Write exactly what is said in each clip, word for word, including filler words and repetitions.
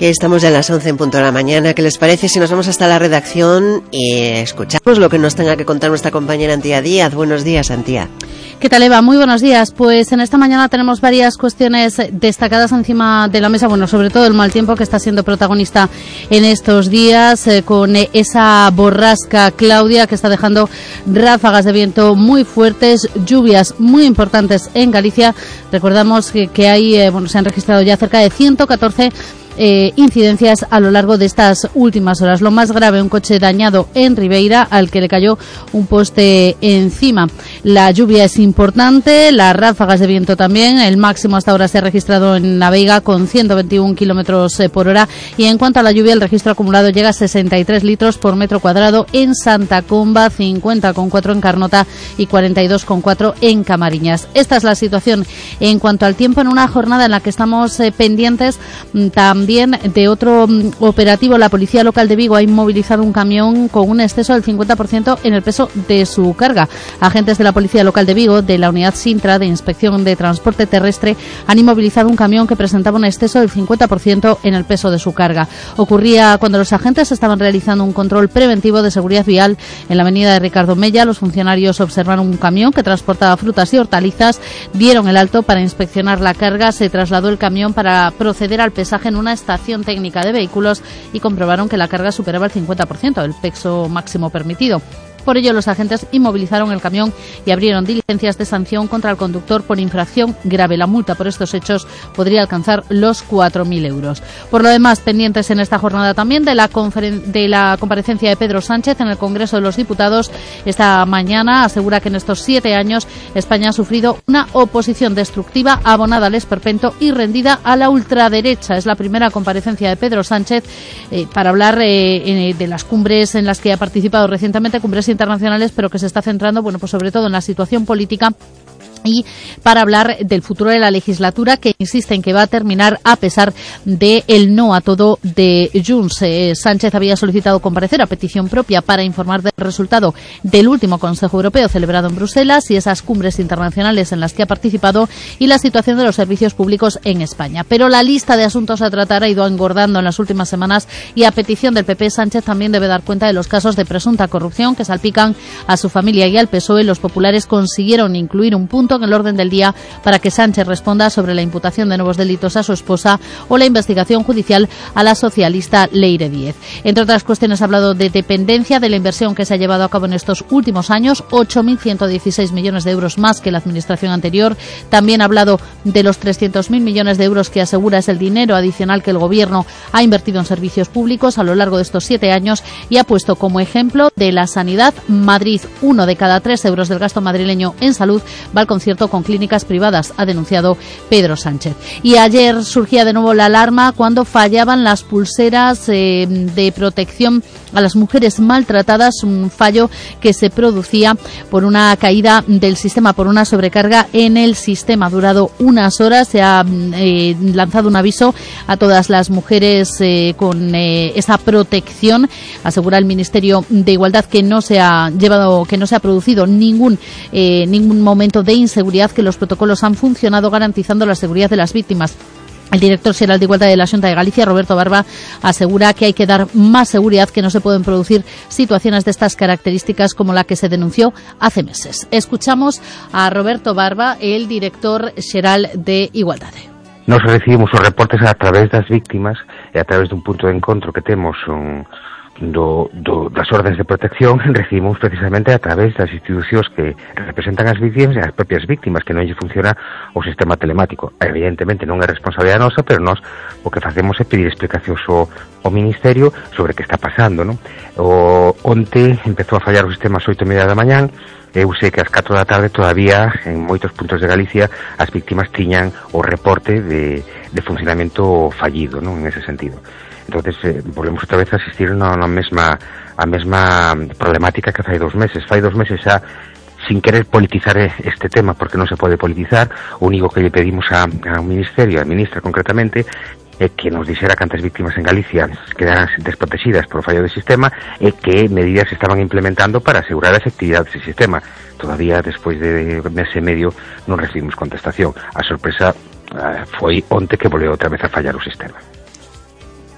Que estamos ya a las once en punto de la mañana. ¿Qué les parece si nos vamos hasta la redacción y escuchamos lo que nos tenga que contar nuestra compañera Antía Díaz? Buenos días, Antía. ¿Qué tal, Eva? Muy buenos días. Pues en esta mañana tenemos varias cuestiones destacadas encima de la mesa, bueno, sobre todo el mal tiempo que está siendo protagonista en estos días, eh, con esa borrasca Claudia que está dejando ráfagas de viento muy fuertes, lluvias muy importantes en Galicia. Recordamos que, que hay, eh, bueno, se han registrado ya cerca de ciento catorce Eh, incidencias a lo largo de estas últimas horas. Lo más grave, un coche dañado en Ribeira al que le cayó un poste encima. La lluvia es importante, las ráfagas de viento también. El máximo hasta ahora se ha registrado en La Veiga con ciento veintiuno kilómetros por hora, y en cuanto a la lluvia, el registro acumulado llega a sesenta y tres litros por metro cuadrado en Santa Comba, cincuenta coma cuatro en Carnota y cuarenta y dos coma cuatro en Camariñas. Esta es la situación en cuanto al tiempo en una jornada en la que estamos eh, pendientes también También de otro operativo. La Policía Local de Vigo ha inmovilizado un camión con un exceso del cincuenta por ciento en el peso de su carga. Agentes de la Policía Local de Vigo, de la Unidad Sintra de Inspección de Transporte Terrestre, han inmovilizado un camión que presentaba un exceso del cincuenta por ciento en el peso de su carga. Ocurría cuando los agentes estaban realizando un control preventivo de seguridad vial en la avenida de Ricardo Mella. Los funcionarios observaron un camión que transportaba frutas y hortalizas, dieron el alto para inspeccionar la carga, se trasladó el camión para proceder al pesaje en una estación técnica de vehículos y comprobaron que la carga superaba el cincuenta por ciento del peso máximo permitido. Por ello, los agentes inmovilizaron el camión y abrieron diligencias de sanción contra el conductor por infracción grave. La multa por estos hechos podría alcanzar los cuatro mil euros. Por lo demás, pendientes en esta jornada también de la, conferen- de la comparecencia de Pedro Sánchez en el Congreso de los Diputados. Esta mañana asegura que en estos siete años España ha sufrido una oposición destructiva, abonada al esperpento y rendida a la ultraderecha. Es la primera comparecencia de Pedro Sánchez eh, para hablar eh, eh, de las cumbres en las que ha participado recientemente, cumbres internacionales, pero que se está centrando, bueno, pues sobre todo en la situación política y para hablar del futuro de la legislatura, que insiste en que va a terminar a pesar de el no a todo de Junts. Eh, Sánchez había solicitado comparecer a petición propia para informar del resultado del último Consejo Europeo celebrado en Bruselas y esas cumbres internacionales en las que ha participado y la situación de los servicios públicos en España. Pero la lista de asuntos a tratar ha ido engordando en las últimas semanas y a petición del P P, Sánchez también debe dar cuenta de los casos de presunta corrupción que salpican a su familia y al P S O E. Los populares consiguieron incluir un punto en el orden del día para que Sánchez responda sobre la imputación de nuevos delitos a su esposa o la investigación judicial a la socialista Leire Díez. Entre otras cuestiones, ha hablado de dependencia, de la inversión que se ha llevado a cabo en estos últimos años, ocho mil ciento dieciséis millones de euros más que la administración anterior. También ha hablado de los trescientos mil millones de euros que asegura es el dinero adicional que el Gobierno ha invertido en servicios públicos a lo largo de estos siete años y ha puesto como ejemplo de la sanidad Madrid. Uno de cada tres euros del gasto madrileño en salud va al concierto con clínicas privadas, ha denunciado Pedro Sánchez. Y ayer surgía de nuevo la alarma cuando fallaban las pulseras eh, de protección a las mujeres maltratadas, un fallo que se producía por una caída del sistema, por una sobrecarga en el sistema. Ha durado unas horas, se ha eh, lanzado un aviso a todas las mujeres eh, con eh, esa protección. Asegura el Ministerio de Igualdad que no se ha llevado, que no se ha producido ningún eh, ningún momento de inseguridad, que los protocolos han funcionado garantizando la seguridad de las víctimas. El director general de Igualdad de la Xunta de Galicia, Roberto Barba, asegura que hay que dar más seguridad, que no se pueden producir situaciones de estas características como la que se denunció hace meses. Escuchamos a Roberto Barba, el director general de Igualdad. Nos recibimos os reportes a través das víctimas e a través dun punto de encontro que temos un Do, do, das ordes de protección. Recibimos precisamente a través das institucións que representan as víctimas e as propias víctimas, que non lle funciona o sistema telemático. Evidentemente non é responsabilidade nosa, pero nós o que facemos é pedir explicacións ao, ao Ministerio sobre que está pasando, non? O, onte empezou a fallar o sistema ás oito e media da mañán. Eu sei que ás catro da tarde todavía en moitos puntos de Galicia as víctimas tiñan o reporte de, de funcionamento fallido, non? En ese sentido. Entonces eh, volvemos outra vez a asistir na, na mesma a mesma problemática que fai dos meses. Fai dos meses xa, sin querer politizar este tema, porque non se pode politizar, o único que lle pedimos a, ao Ministerio, a ministra concretamente, é que nos dixera cantas víctimas en Galicia quedaran desprotegidas por o fallo do sistema e que medidas se estaban implementando para asegurar a efectividade dese sistema. Todavía, despois de mes e medio, non recibimos contestación. A sorpresa eh, foi onte que volveu outra vez a fallar o sistema.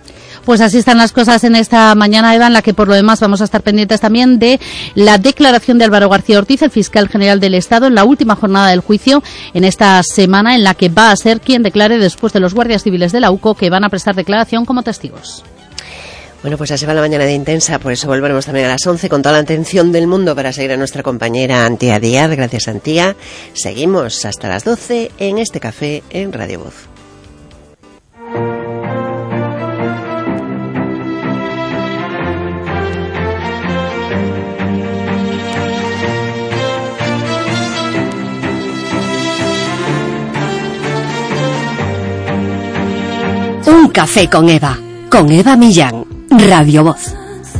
Pues así están las cosas en esta mañana, Eva, en la que por lo demás vamos a estar pendientes también de la declaración de Álvaro García Ortiz, el fiscal general del Estado, en la última jornada del juicio, en esta semana en la que va a ser quien declare después de los guardias civiles de la U C O que van a prestar declaración como testigos. Bueno, pues así va la mañana de Intensa, por eso volveremos también a las once con toda la atención del mundo para seguir a nuestra compañera Antía Díaz. Gracias, Antía. Seguimos hasta las doce en este café en Radio Voz. Un café con Eva, con Eva Millán, Radio Voz.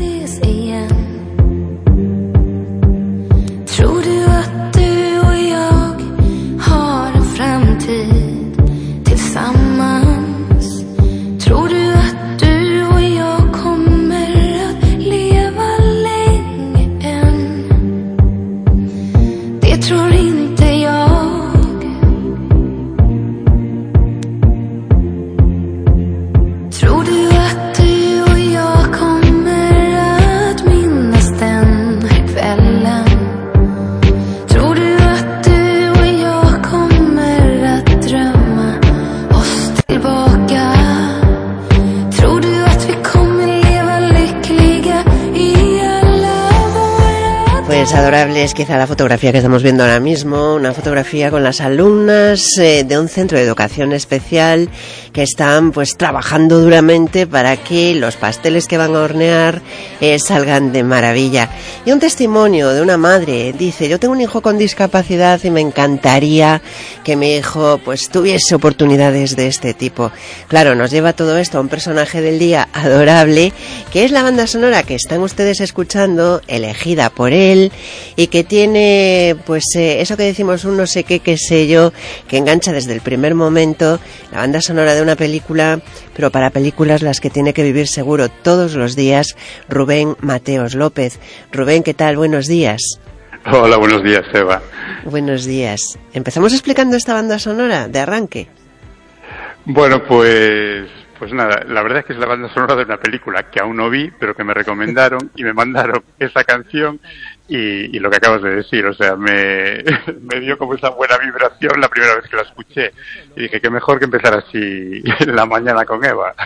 Adorable es quizá la fotografía que estamos viendo ahora mismo, una fotografía con las alumnas eh, de un centro de educación especial que están pues trabajando duramente para que los pasteles que van a hornear eh, salgan de maravilla. Y un testimonio de una madre, dice: yo tengo un hijo con discapacidad y me encantaría que mi hijo pues tuviese oportunidades de este tipo. Claro, nos lleva todo esto a un personaje del día adorable, que es la banda sonora que están ustedes escuchando, elegida por él, y que tiene pues eh, eso que decimos, un no sé qué, qué sé yo, que engancha desde el primer momento, la banda sonora de una película, pero para películas las que tiene que vivir seguro todos los días, Rubén Mateos López. Rubén, ¿qué tal? Buenos días. Hola, buenos días, Eva. Buenos días. ¿Empezamos explicando esta banda sonora de arranque? Bueno, pues... Pues nada, la verdad es que es la banda sonora de una película que aún no vi, pero que me recomendaron y me mandaron esa canción y, y lo que acabas de decir, o sea, me, me dio como esa buena vibración la primera vez que la escuché y dije que mejor que empezar así la mañana con Eva.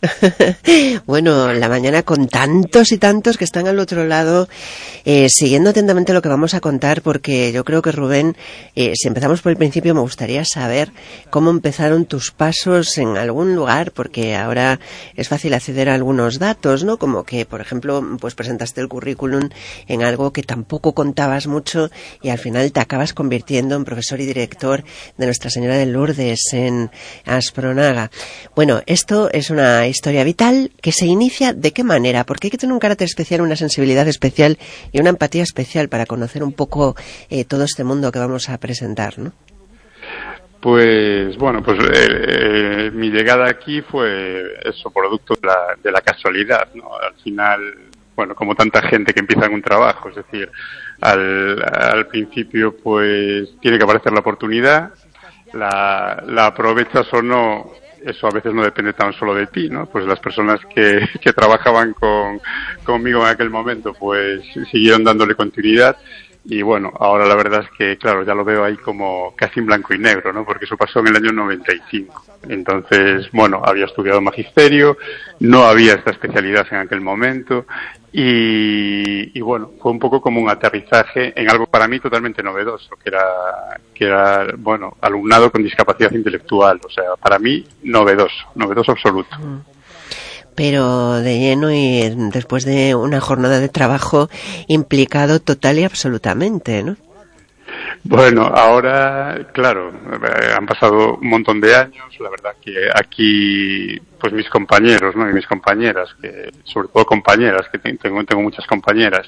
Bueno, la mañana con tantos y tantos que están al otro lado, eh, siguiendo atentamente lo que vamos a contar, porque yo creo que, Rubén, eh, si empezamos por el principio, me gustaría saber cómo empezaron tus pasos en algún lugar, porque ahora es fácil acceder a algunos datos, ¿no? Como que, por ejemplo, pues presentaste el currículum en algo que tampoco contabas mucho y al final te acabas convirtiendo en profesor y director de Nuestra Señora de Lourdes en Aspronaga. Bueno, esto es una historia vital que se inicia ¿de qué manera? Porque hay que tener un carácter especial, una sensibilidad especial y una empatía especial para conocer un poco eh, todo este mundo que vamos a presentar, ¿no? Pues bueno, pues eh, eh, mi llegada aquí fue eso, producto de la, de la casualidad, ¿no? Al final, bueno, como tanta gente que empieza en un trabajo, es decir, al, al principio pues tiene que aparecer la oportunidad, la, la aprovechas o no. Eso a veces no depende tan solo de ti, ¿no? Pues las personas que, que trabajaban con, conmigo en aquel momento, pues siguieron dándole continuidad. Y bueno, ahora la verdad es que, claro, ya lo veo ahí como casi en blanco y negro, ¿no? Porque eso pasó en el año noventa y cinco. Entonces, bueno, había estudiado magisterio, no había esta especialidad en aquel momento. Y, y bueno, fue un poco como un aterrizaje en algo para mí totalmente novedoso, que era, que era, bueno, alumnado con discapacidad intelectual. O sea, para mí, novedoso, novedoso absoluto. Pero de lleno y después de una jornada de trabajo implicado total y absolutamente, ¿no? Bueno, ahora, claro, han pasado un montón de años, la verdad que aquí, pues mis compañeros, ¿no? Y mis compañeras, que sobre todo compañeras, que tengo, tengo muchas compañeras,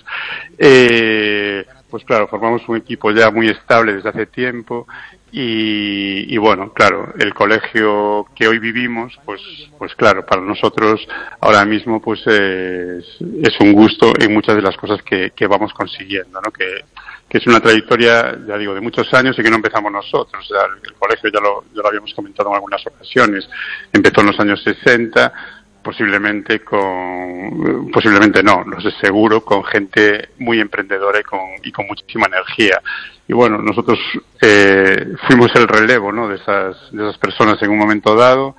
eh, pues claro, formamos un equipo ya muy estable desde hace tiempo. Y, y bueno, claro, el colegio que hoy vivimos, pues, pues claro, para nosotros ahora mismo, pues es, es un gusto en muchas de las cosas que, que vamos consiguiendo, ¿no? Que, que es una trayectoria, ya digo, de muchos años y que no empezamos nosotros. O sea, el, el colegio ya lo, ya lo habíamos comentado en algunas ocasiones. Empezó en los años sesenta, posiblemente con, posiblemente no, lo sé seguro, con gente muy emprendedora y con, y con muchísima energía. Y bueno, nosotros eh, fuimos el relevo, ¿no?, de esas, de esas personas en un momento dado.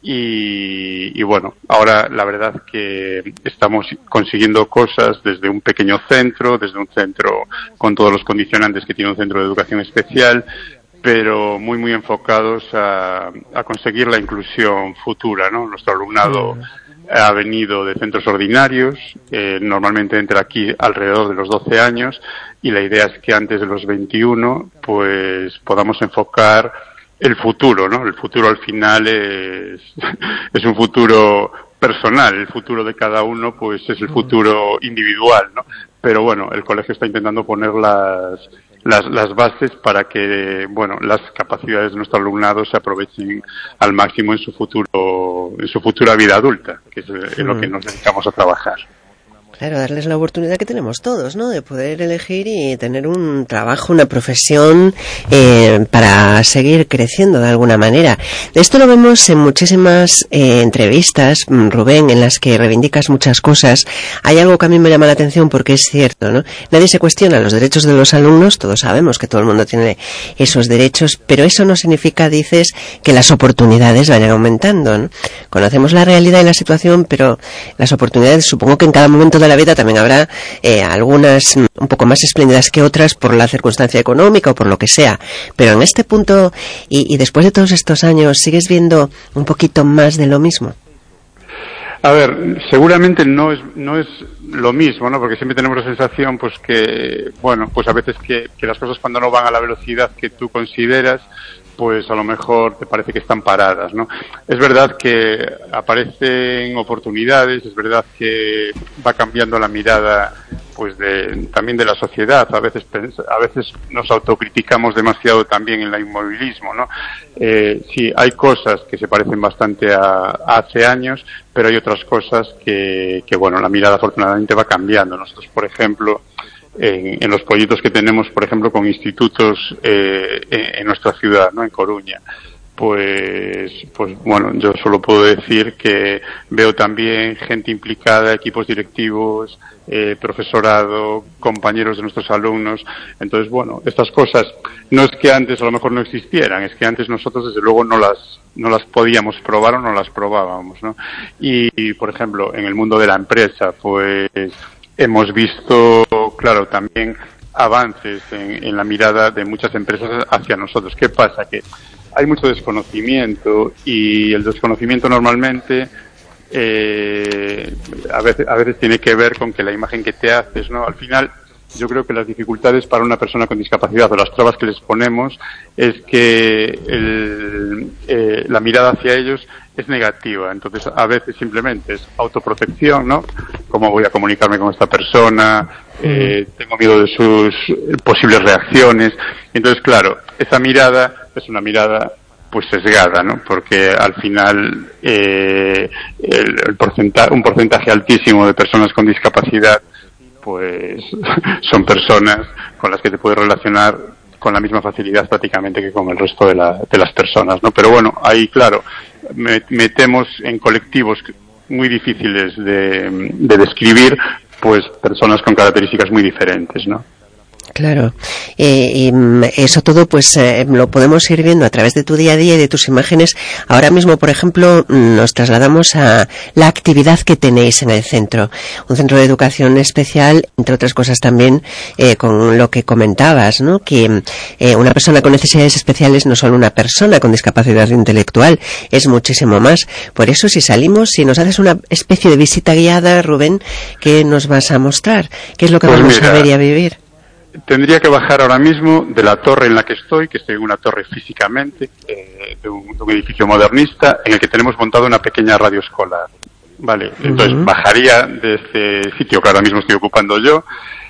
Y, y bueno, ahora la verdad que estamos consiguiendo cosas desde un pequeño centro, desde un centro con todos los condicionantes que tiene un centro de educación especial, pero muy, muy enfocados a, a conseguir la inclusión futura, ¿no? Nuestro alumnado ha venido de centros ordinarios, eh, normalmente entra aquí alrededor de los doce años, y la idea es que antes de los veintiuno, pues podamos enfocar el futuro, ¿no? El futuro al final es, es un futuro personal, el futuro de cada uno pues es el futuro individual, ¿no? Pero bueno, el colegio está intentando poner las Las, las bases para que, bueno, las capacidades de nuestro alumnado se aprovechen al máximo en su futuro, en su futura vida adulta, que es en lo que nos dedicamos a trabajar. Claro, darles la oportunidad que tenemos todos, ¿no?, de poder elegir y tener un trabajo, una profesión eh, para seguir creciendo de alguna manera. Esto lo vemos en muchísimas eh, entrevistas, Rubén, en las que reivindicas muchas cosas. Hay algo que a mí me llama la atención porque es cierto, ¿no? Nadie se cuestiona los derechos de los alumnos, todos sabemos que todo el mundo tiene esos derechos, pero eso no significa, dices, que las oportunidades vayan aumentando, ¿no? Conocemos la realidad y la situación, pero las oportunidades, supongo que en cada momento de la vida también habrá eh, algunas un poco más espléndidas que otras por la circunstancia económica o por lo que sea, pero en este punto y, y después de todos estos años, ¿sigues viendo un poquito más de lo mismo? A ver, seguramente no es no es lo mismo, ¿no? Porque siempre tenemos la sensación, pues que, bueno, pues a veces que, que las cosas cuando no van a la velocidad que tú consideras, pues a lo mejor te parece que están paradas, ¿no? Es verdad que aparecen oportunidades, es verdad que va cambiando la mirada, pues de, también de la sociedad. A veces a veces nos autocriticamos demasiado también en el inmovilismo, ¿no? Eh, sí, hay cosas que se parecen bastante a, a hace años, pero hay otras cosas que, que, bueno, la mirada afortunadamente va cambiando. Nosotros, por ejemplo, En, en los proyectos que tenemos, por ejemplo, con institutos eh, en, en nuestra ciudad, ¿no?, en Coruña, pues, pues bueno, yo solo puedo decir que veo también gente implicada, equipos directivos, eh, profesorado, compañeros de nuestros alumnos. Entonces, bueno, estas cosas no es que antes a lo mejor no existieran, es que antes nosotros desde luego no las no las podíamos probar o no las probábamos, ¿no? Y, y por ejemplo, en el mundo de la empresa, pues hemos visto, claro, también avances en, en la mirada de muchas empresas hacia nosotros. ¿Qué pasa? Que hay mucho desconocimiento y el desconocimiento normalmente eh, a veces, a veces tiene que ver con que la imagen que te haces, ¿no? Al final, yo creo que las dificultades para una persona con discapacidad o las trabas que les ponemos es que el, eh, la mirada hacia ellos es negativa. Entonces, a veces simplemente es autoprotección, ¿no? ¿Cómo voy a comunicarme con esta persona? Eh, tengo miedo de sus posibles reacciones. Entonces, claro, esa mirada es una mirada pues sesgada, ¿no? Porque al final eh, el, el porcentaje, un porcentaje altísimo de personas con discapacidad pues son personas con las que te puedes relacionar con la misma facilidad prácticamente que con el resto de, la, de las personas, ¿no? Pero bueno, ahí claro, me, metemos en colectivos muy difíciles de, de describir, pues personas con características muy diferentes, ¿no? Claro, eh, y eso todo pues eh, lo podemos ir viendo a través de tu día a día y de tus imágenes. Ahora mismo, por ejemplo, nos trasladamos a la actividad que tenéis en el centro, un centro de educación especial, entre otras cosas también eh, con lo que comentabas, ¿no? Que eh, una persona con necesidades especiales no solo una persona con discapacidad intelectual, es muchísimo más. Por eso, si salimos, si nos haces una especie de visita guiada, Rubén, ¿qué nos vas a mostrar? ¿Qué es lo que pues vamos mira. a ver y a vivir? Tendría que bajar ahora mismo de la torre en la que estoy, que estoy en una torre físicamente, eh, de, un, de un edificio modernista, en el que tenemos montado una pequeña radio escolar. Vale, uh-huh. Entonces bajaría de este sitio que ahora mismo estoy ocupando yo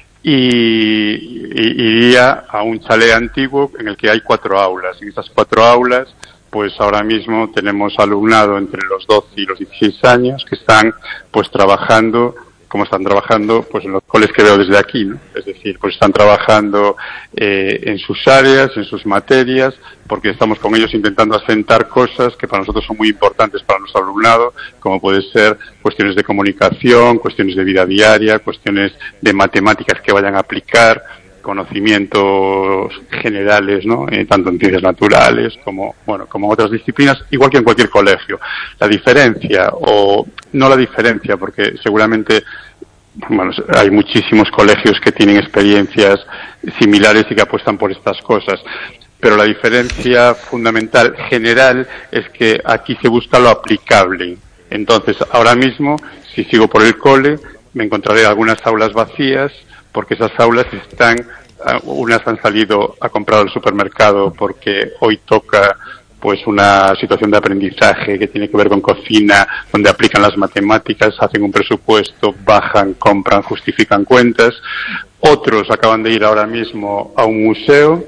y, y iría a un chalet antiguo en el que hay cuatro aulas. En estas cuatro aulas, pues ahora mismo tenemos alumnado entre los doce y los dieciséis años que están pues trabajando cómo están trabajando pues en los coles que veo desde aquí, ¿no? Es decir, pues están trabajando eh, en sus áreas, en sus materias, porque estamos con ellos intentando asentar cosas que para nosotros son muy importantes para nuestro alumnado, como puede ser cuestiones de comunicación, cuestiones de vida diaria, cuestiones de matemáticas que vayan a aplicar, conocimientos generales, ¿no? Eh, tanto en ciencias naturales como, bueno, como en otras disciplinas, igual que en cualquier colegio. La diferencia, o no la diferencia, porque seguramente, bueno, hay muchísimos colegios que tienen experiencias similares y que apuestan por estas cosas. Pero la diferencia fundamental, general, es que aquí se busca lo aplicable. Entonces, ahora mismo, si sigo por el cole, me encontraré algunas aulas vacías, porque esas aulas están, unas han salido a comprar al supermercado porque hoy toca pues una situación de aprendizaje que tiene que ver con cocina, donde aplican las matemáticas, hacen un presupuesto, bajan, compran, justifican cuentas. Otros acaban de ir ahora mismo a un museo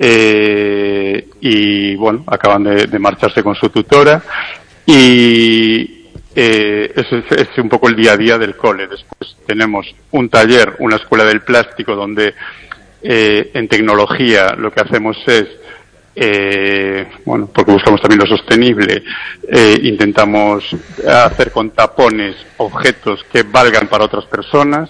eh, y, bueno, acaban de, de marcharse con su tutora y Eh, ese es, es un poco el día a día del cole. Después tenemos un taller, una escuela del plástico, donde eh, en tecnología lo que hacemos es, eh, bueno, porque buscamos también lo sostenible, eh, intentamos hacer con tapones objetos que valgan para otras personas.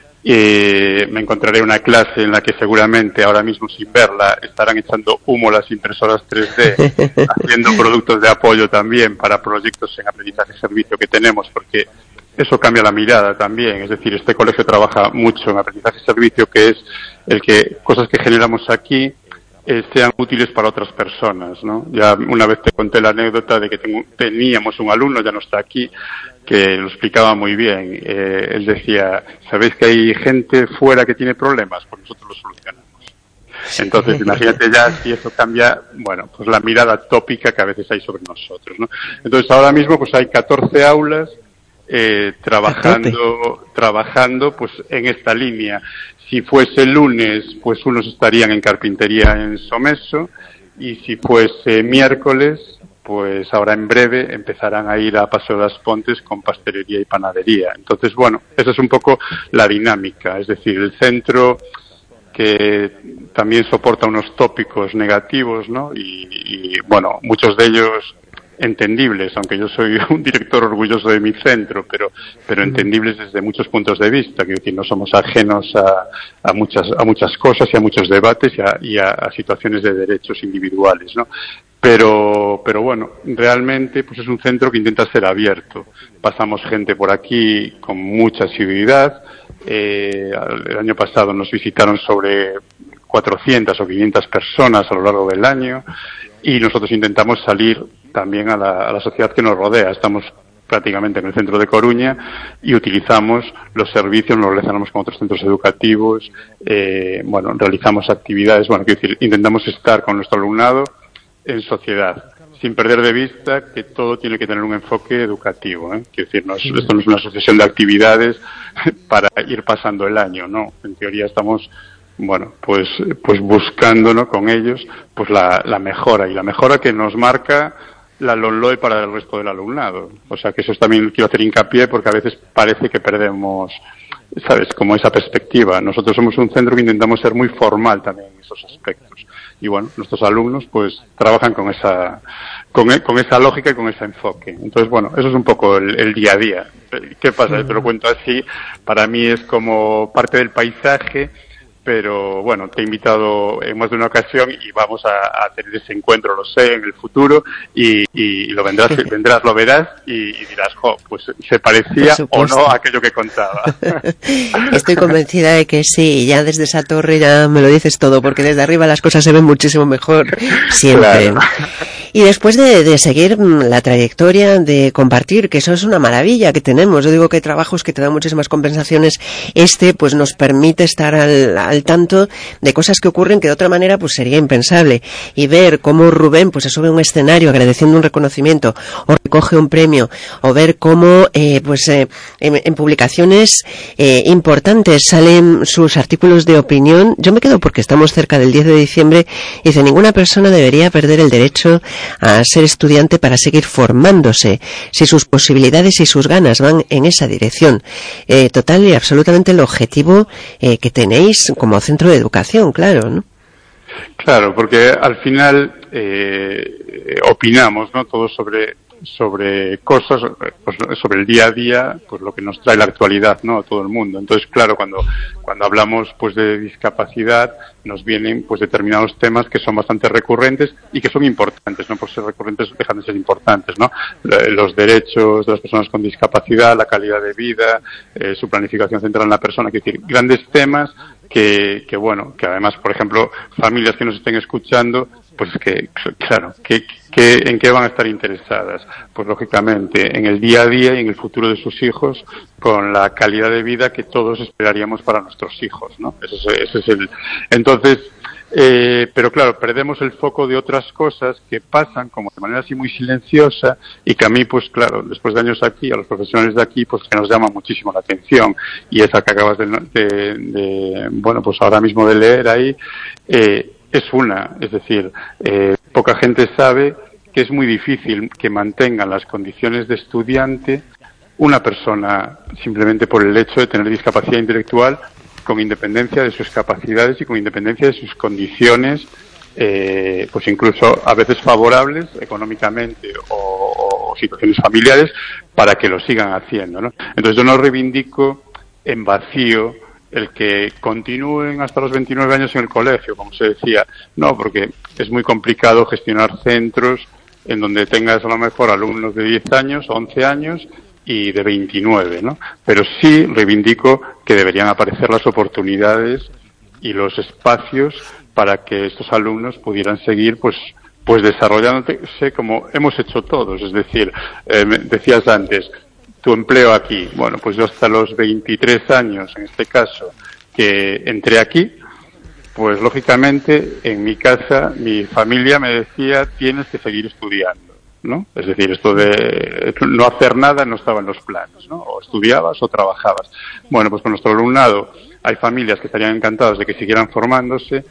Eh, me encontraré una clase en la que seguramente ahora mismo, sin verla, estarán echando humo las impresoras tres D, haciendo productos de apoyo también para proyectos en aprendizaje y servicio que tenemos, porque eso cambia la mirada también. Es decir, este colegio trabaja mucho en aprendizaje y servicio, que es el que cosas que generamos aquí eh, sean útiles para otras personas, ¿no? Ya una vez te conté la anécdota de que tengo, teníamos un alumno, ya no está aquí, que lo explicaba muy bien. Eh, él decía, ¿sabéis que hay gente fuera que tiene problemas? Pues nosotros los solucionamos. Entonces, imagínate ya si eso cambia, bueno, pues la mirada tópica que a veces hay sobre nosotros, ¿no? Entonces, ahora mismo pues hay catorce aulas eh, trabajando, trabajando pues en esta línea. Si fuese lunes, pues unos estarían en carpintería en Someso, y si fuese miércoles, pues ahora en breve empezarán a ir a Paseo de las Pontes con pastelería y panadería. Entonces, bueno, esa es un poco la dinámica. Es decir, el centro, que también soporta unos tópicos negativos, ¿no? Y, y bueno, muchos de ellos entendibles, aunque yo soy un director orgulloso de mi centro, pero pero entendibles desde muchos puntos de vista, que decir, no somos ajenos a, a muchas a muchas cosas y a muchos debates y a, y a, a situaciones de derechos individuales, ¿no? Pero, pero bueno, realmente pues es un centro que intenta ser abierto. Pasamos gente por aquí con mucha asiduidad. Eh, el año pasado nos visitaron sobre cuatrocientas o quinientas personas a lo largo del año, y nosotros intentamos salir también a la, a la sociedad que nos rodea. Estamos prácticamente en el centro de Coruña y utilizamos los servicios, nos relacionamos con otros centros educativos, eh, bueno, realizamos actividades, bueno, quiero decir, intentamos estar con nuestro alumnado en sociedad, sin perder de vista que todo tiene que tener un enfoque educativo, ¿eh? Quiero decir, no es, esto no es una sucesión de actividades para ir pasando el año, no. En teoría estamos, bueno, pues pues buscando, ¿no?, con ellos, pues la, la mejora, y la mejora que nos marca la LOMLOE para el resto del alumnado. O sea, que eso también quiero hacer hincapié, porque a veces parece que perdemos, ¿sabes?, como esa perspectiva. Nosotros somos un centro que intentamos ser muy formal también en esos aspectos. Y bueno, nuestros alumnos pues trabajan con esa con, con esa lógica y con ese enfoque. Entonces, bueno, eso es un poco el, el día a día. ¿Qué pasa? Te lo cuento así. Para mí es como parte del paisaje, pero bueno, te he invitado en más de una ocasión y vamos a, a tener ese encuentro, lo sé, en el futuro, y, y lo vendrás, vendrás, lo verás y, y dirás, jo, pues se parecía o no a aquello que contaba. Estoy convencida de que sí, ya desde esa torre ya me lo dices todo, porque desde arriba las cosas se ven muchísimo mejor siempre. Claro. Y después de, de seguir la trayectoria, de compartir, que eso es una maravilla que tenemos. Yo digo que hay trabajos que te dan muchísimas compensaciones. Este pues nos permite estar al, al tanto de cosas que ocurren que de otra manera pues sería impensable. Y ver cómo Rubén pues se sube a un escenario agradeciendo un reconocimiento o recoge un premio, o ver cómo eh, pues eh, en, en publicaciones eh, importantes salen sus artículos de opinión. Yo me quedo porque estamos cerca del diez de diciembre y dice: ninguna persona debería perder el derecho a ser estudiante para seguir formándose si sus posibilidades y sus ganas van en esa dirección. Eh, total y absolutamente el objetivo eh, que tenéis como centro de educación, claro, ¿no? Claro, porque al final eh, opinamos, ¿no? Todos sobre sobre cosas, pues, sobre el día a día, pues lo que nos trae la actualidad, ¿no? A todo el mundo. Entonces, claro, cuando cuando hablamos pues de discapacidad, nos vienen pues determinados temas que son bastante recurrentes y que son importantes, no por ser recurrentes dejan de ser importantes, ¿no? Los derechos de las personas con discapacidad, la calidad de vida, eh, su planificación centrada en la persona, es decir, grandes temas que, que bueno, que además, por ejemplo, familias que nos estén escuchando, pues que, claro, que, que, ¿en qué van a estar interesadas? Pues lógicamente en el día a día y en el futuro de sus hijos, con la calidad de vida que todos esperaríamos para nuestros hijos, ¿no? Ese es, ese es el, entonces, eh, pero claro, perdemos el foco de otras cosas que pasan como de manera así muy silenciosa y que a mí, pues claro, después de años aquí, a los profesionales de aquí, pues que nos llama muchísimo la atención, y esa que acabas de, de, de bueno, pues ahora mismo de leer ahí, eh, es una, es decir, eh, poca gente sabe que es muy difícil que mantengan las condiciones de estudiante una persona simplemente por el hecho de tener discapacidad intelectual, con independencia de sus capacidades y con independencia de sus condiciones, eh, pues incluso a veces favorables económicamente o, o situaciones familiares, para que lo sigan haciendo, ¿no? Entonces yo no reivindico en vacío el que continúen hasta los veintinueve años en el colegio, como se decía. No, porque es muy complicado gestionar centros en donde tengas a lo mejor alumnos de diez años, once años y de veintinueve, ¿no? Pero sí reivindico que deberían aparecer las oportunidades y los espacios para que estos alumnos pudieran seguir, pues, pues desarrollándose como hemos hecho todos. Es decir, eh, decías antes, tu empleo aquí. Bueno, pues yo hasta los veintitrés años, en este caso, que entré aquí, pues lógicamente en mi casa, mi familia me decía: tienes que seguir estudiando, ¿no? Es decir, esto de no hacer nada no estaba en los planes, ¿no? O estudiabas o trabajabas. Bueno, pues con nuestro alumnado hay familias que estarían encantadas de que siguieran formándose,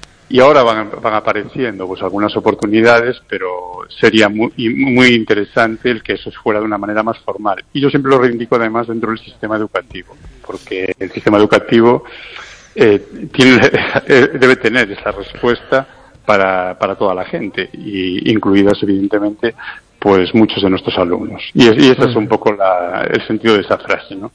y ahora van, van apareciendo pues algunas oportunidades, pero sería muy, muy interesante el que eso fuera de una manera más formal. Y yo siempre lo reivindico además dentro del sistema educativo, porque el sistema educativo eh, tiene, eh, debe tener esa respuesta para, para toda la gente, y incluidas evidentemente pues muchos de nuestros alumnos. Y, es, y ese es un poco la, el sentido de esa frase, ¿no?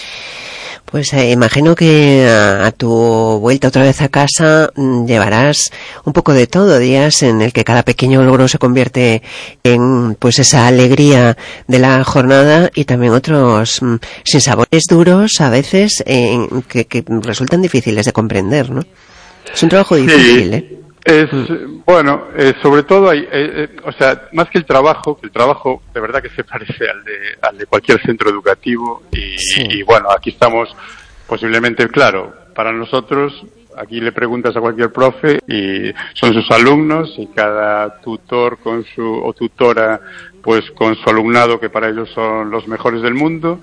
Pues eh, imagino que a, a tu vuelta otra vez a casa mm, llevarás un poco de todo, días en el que cada pequeño logro se convierte en pues esa alegría de la jornada, y también otros mm, sinsabores duros a veces eh, que, que resultan difíciles de comprender, ¿no? Es un trabajo difícil, sí. ¿eh? Es, bueno, eh, sobre todo hay, eh, eh, o sea, más que el trabajo, que el trabajo de verdad que se parece al de, al de cualquier centro educativo, y, sí. y bueno, aquí estamos posiblemente, claro, para nosotros, aquí le preguntas a cualquier profe y son sus alumnos, y cada tutor con su, o tutora, pues con su alumnado, que para ellos son los mejores del mundo,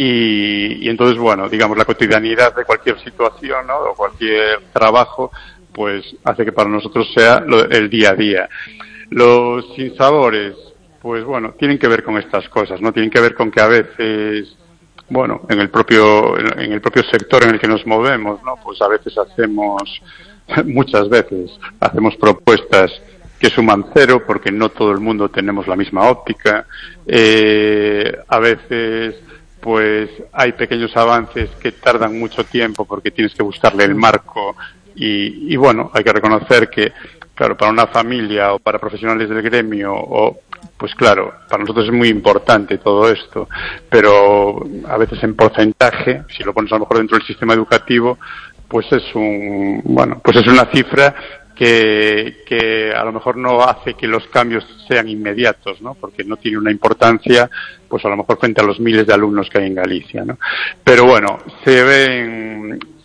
y, y entonces, bueno, digamos, la cotidianidad de cualquier situación, ¿no? O cualquier trabajo, pues hace que para nosotros sea lo, el día a día. Los sinsabores, pues bueno, tienen que ver con estas cosas, ¿no? Tienen que ver con que a veces, bueno, en el propio, en el propio sector en el que nos movemos, ¿no? Pues a veces hacemos, muchas veces, hacemos propuestas que suman cero, porque no todo el mundo tenemos la misma óptica. Eh, a veces, pues hay pequeños avances que tardan mucho tiempo porque tienes que buscarle el marco. Y, y bueno, hay que reconocer que, claro, para una familia o para profesionales del gremio, o pues claro, para nosotros es muy importante todo esto, pero a veces en porcentaje, si lo pones a lo mejor dentro del sistema educativo, pues es un, bueno, pues es una cifra que, que a lo mejor no hace que los cambios sean inmediatos, ¿no? Porque no tiene una importancia, pues a lo mejor frente a los miles de alumnos que hay en Galicia, ¿no? Pero bueno, se ven,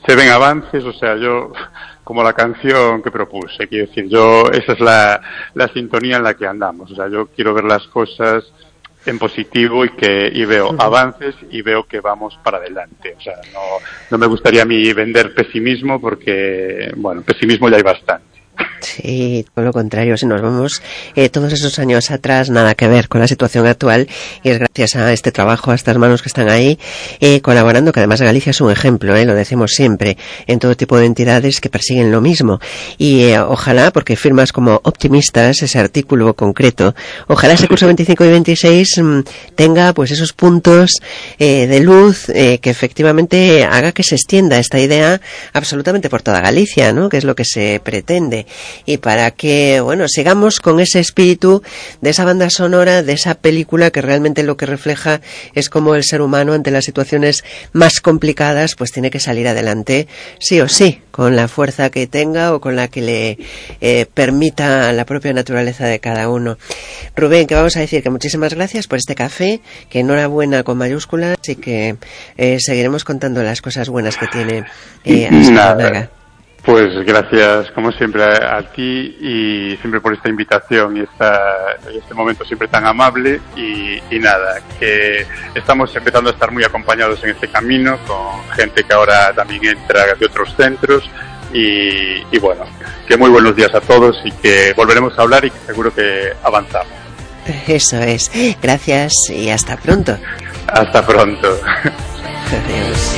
se ven avances, o sea, yo, como la canción que propuse, quiero decir, yo, esa es la, la sintonía en la que andamos, o sea, yo quiero ver las cosas en positivo y que y veo avances y veo que vamos para adelante, o sea, no, no me gustaría a mí vender pesimismo porque, bueno, pesimismo ya hay bastante. Sí, todo lo contrario, si nos vamos eh, todos esos años atrás, nada que ver con la situación actual, y es gracias a este trabajo, a estas manos que están ahí eh, colaborando, que además Galicia es un ejemplo, eh, lo decimos siempre, en todo tipo de entidades que persiguen lo mismo, y eh, ojalá, porque firmas como optimistas ese artículo concreto, ojalá ese curso veinticinco y veintiséis mmm, tenga pues esos puntos eh, de luz eh, que efectivamente haga que se extienda esta idea absolutamente por toda Galicia, ¿no?, que es lo que se pretende. Y para que, bueno, sigamos con ese espíritu de esa banda sonora, de esa película que realmente lo que refleja es cómo el ser humano ante las situaciones más complicadas pues tiene que salir adelante sí o sí, con la fuerza que tenga o con la que le eh, permita la propia naturaleza de cada uno. Rubén, que vamos a decir que muchísimas gracias por este café, que enhorabuena con mayúsculas y que eh, seguiremos contando las cosas buenas que tiene eh, Asturianaga. Pues gracias, como siempre, a, a ti y siempre por esta invitación y esta, este momento siempre tan amable y, y nada, que estamos empezando a estar muy acompañados en este camino con gente que ahora también entra de otros centros y, y bueno, que muy buenos días a todos y que volveremos a hablar y que seguro que avanzamos. Eso es, gracias y hasta pronto. Hasta pronto. Adiós.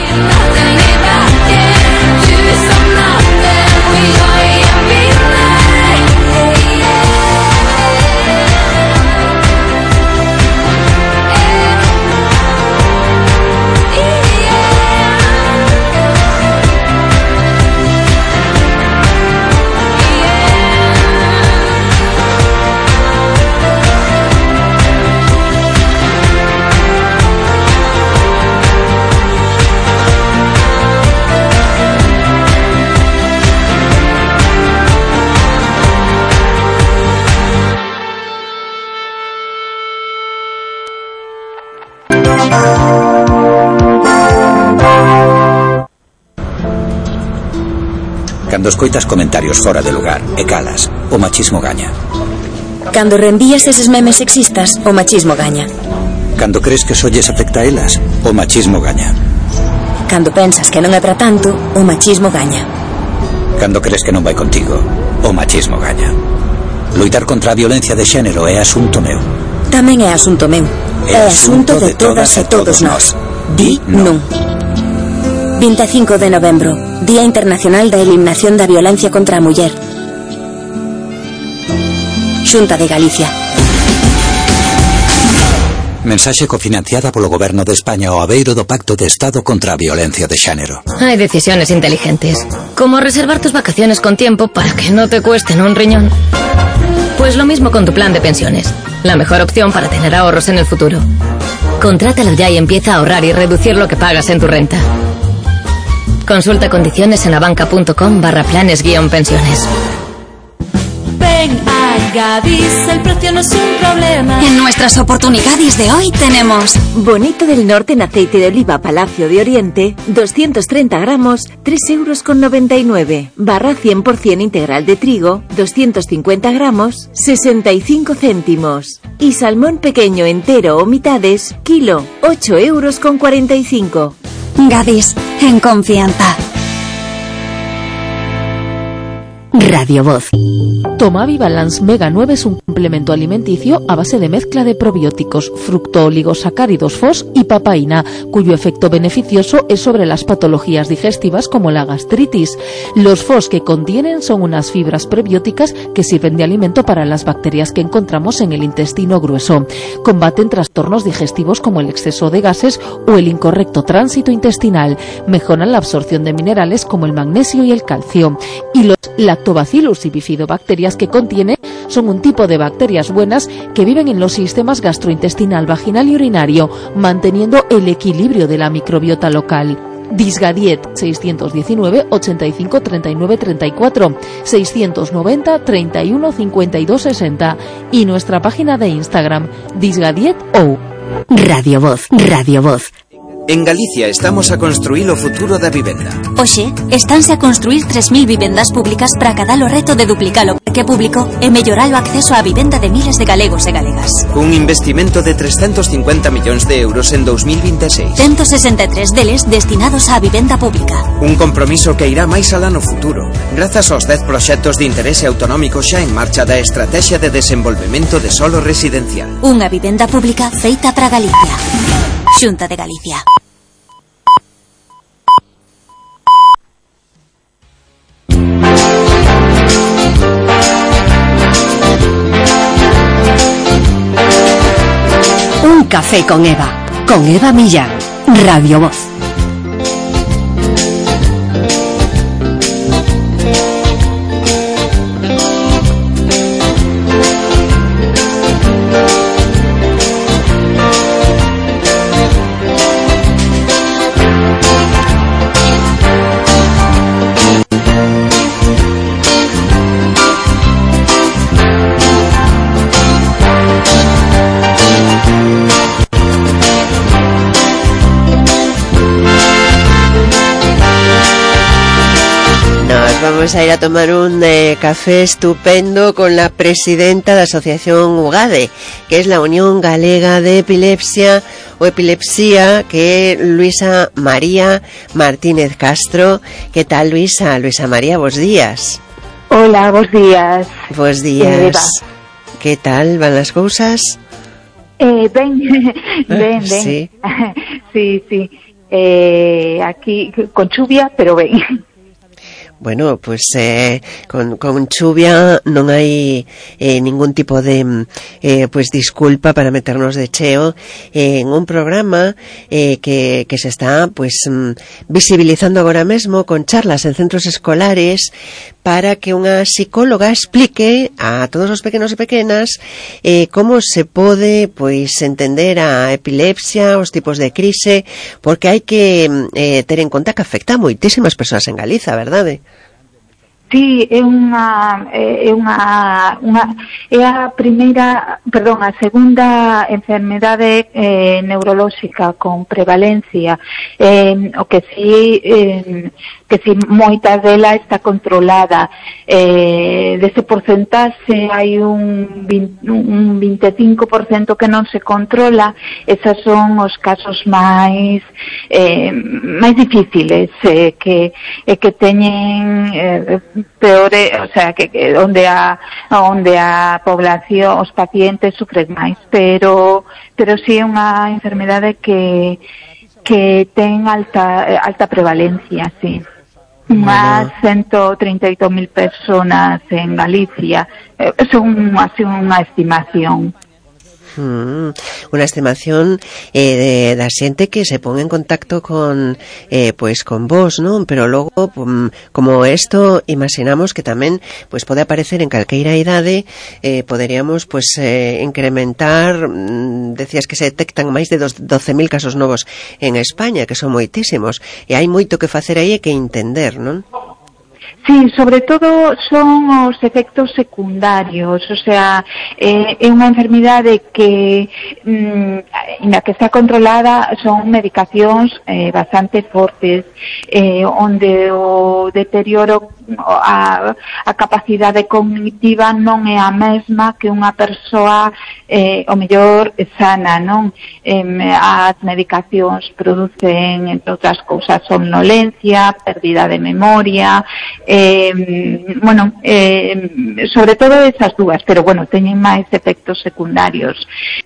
Cando escoitas comentarios fora de lugar e calas, o machismo gaña. Cando reenvías eses memes sexistas, o machismo gaña. Cando crees que só lles afecta a elas, o machismo gaña. Cando pensas que non é para tanto, o machismo gaña. Cando crees que non vai contigo, o machismo gaña. Loitar contra a violencia de xénero é asunto meu. Tamén é asunto meu. É asunto de todas e todos nós. Di non. vinte e cinco de novembro, Día Internacional da Eliminación da Violencia contra a Muller. Xunta de Galicia. Mensaxe cofinanciada polo Goberno de España ao abeiro do Pacto de Estado contra a Violencia de Xénero. Hay decisiones inteligentes, como reservar tus vacaciones con tiempo para que no te cuesten un riñón. Pues lo mismo con tu plan de pensiones. La mejor opción para tener ahorros en el futuro. Contrátalo ya y empieza a ahorrar y reducir lo que pagas en tu renta. Consulta condiciones en abanca.com barra planes guión pensiones. Ven a Gadis, el precio no es un problema. En nuestras oportunidades de hoy tenemos Bonito del Norte en aceite de oliva Palacio de Oriente, doscientos treinta gramos, tres euros con noventa y nueve. Barra cien por ciento integral de trigo, doscientos cincuenta gramos, sesenta y cinco céntimos. Y salmón pequeño entero o mitades, kilo, ocho euros con cuarenta y cinco. Gadis, en confianza. Radio Voz. Tomavi Balance Mega nueve es un complemento alimenticio a base de mezcla de probióticos, fructooligosacáridos F O S y papaína, cuyo efecto beneficioso es sobre las patologías digestivas como la gastritis. Los F O S que contienen son unas fibras prebióticas que sirven de alimento para las bacterias que encontramos en el intestino grueso. Combaten trastornos digestivos como el exceso de gases o el incorrecto tránsito intestinal. Mejoran la absorción de minerales como el magnesio y el calcio. Y los lactobacillus y bifidobacterias que contiene son un tipo de bacterias buenas que viven en los sistemas gastrointestinal, vaginal y urinario, manteniendo el equilibrio de la microbiota local. Disgadiet seiscientos diecinueve, ochenta y cinco, treinta y nueve, treinta y cuatro, seiscientos noventa, treinta y uno, cincuenta y dos, sesenta y nuestra página de Instagram Disgadiet O. Radio Voz, Radio Voz. En Galicia estamos a construir o futuro da vivenda. Oxe, estánse a construir tres mil vivendas públicas para acadar o reto de duplicar o parque público e mellorar o acceso á vivenda de miles de galegos e galegas. Un investimento de trescentos cincuenta millóns de euros en dos mil vinte e seis. ciento sesenta e tres deles destinados á vivenda pública. Un compromiso que irá máis alá no futuro, grazas aos dez proxectos de interese autonómico xa en marcha da Estrategia de Desenvolvemento de Solo Residencial. Unha vivenda pública feita para Galicia. Xunta de Galicia. Un café con Eva, con Eva Millán, Radio Voz. Vamos a ir a tomar un eh, café estupendo con la presidenta de la Asociación UGADE, que es la Unión Galega de Epilepsia o Epilepsia, que es Luisa María Martínez Castro. ¿Qué tal, Luisa? Luisa María, buenos días. Hola, buenos días. Buenos días. ¿Qué tal van las cosas? Eh, ven, ven, ven. Sí, sí, sí. Eh, aquí con lluvia, pero ven. Bueno, pues eh, con, con chuvia non hai eh, ningún tipo de eh, pues disculpa para meternos de cheo eh, en un programa eh, que, que se está pues visibilizando agora mesmo con charlas en centros escolares para que unha psicóloga explique a todos os pequenos e pequenas eh, como se pode pois entender a epilepsia, os tipos de crise, porque hai que eh, ter en conta que afecta a moitísimas persoas en Galiza, verdade? Sí, é unha é unha unha é a primeira, perdón, a segunda enfermedade eh, neurolóxica con prevalencia, eh, o que si eh, que si moita dela está controlada. Eh, dese porcentaxe hai un, un veinticinco por ciento que non se controla. Esas son os casos máis eh, máis difíciles, eh, que eh, que teñen eh, peore, o sea, que, que onde a onde a población, os pacientes sufren máis, pero pero si é unha enfermedade que que ten alta alta prevalencia, sí. Unhas ciento treinta e oito mil personas en Galicia. É un, así unha estimación. Mm, unha estimación eh, de, da xente que se pon en contacto con eh, pues con vos, non? Pero logo, um, como isto, imaginamos que tamén pues pode aparecer en calqueira idade, eh, poderíamos pues eh, incrementar, mm, decías que se detectan máis de doce mil casos novos en España, que son moitísimos, e hai moito que facer aí e que entender, non? Sí, sobre todo son os efectos secundarios, o sea, eh, é unha enfermidade que mm, na que está controlada son medicacións eh, bastante fortes, eh, onde o deterioro, a, a capacidade cognitiva non é a mesma que unha persoa eh, o mellor sana, non? Eh, as medicacións producen, entre outras cousas, somnolencia, pérdida de memoria, eh, bueno, eh, sobre todo esas dúas, pero bueno, teñen máis efectos secundarios.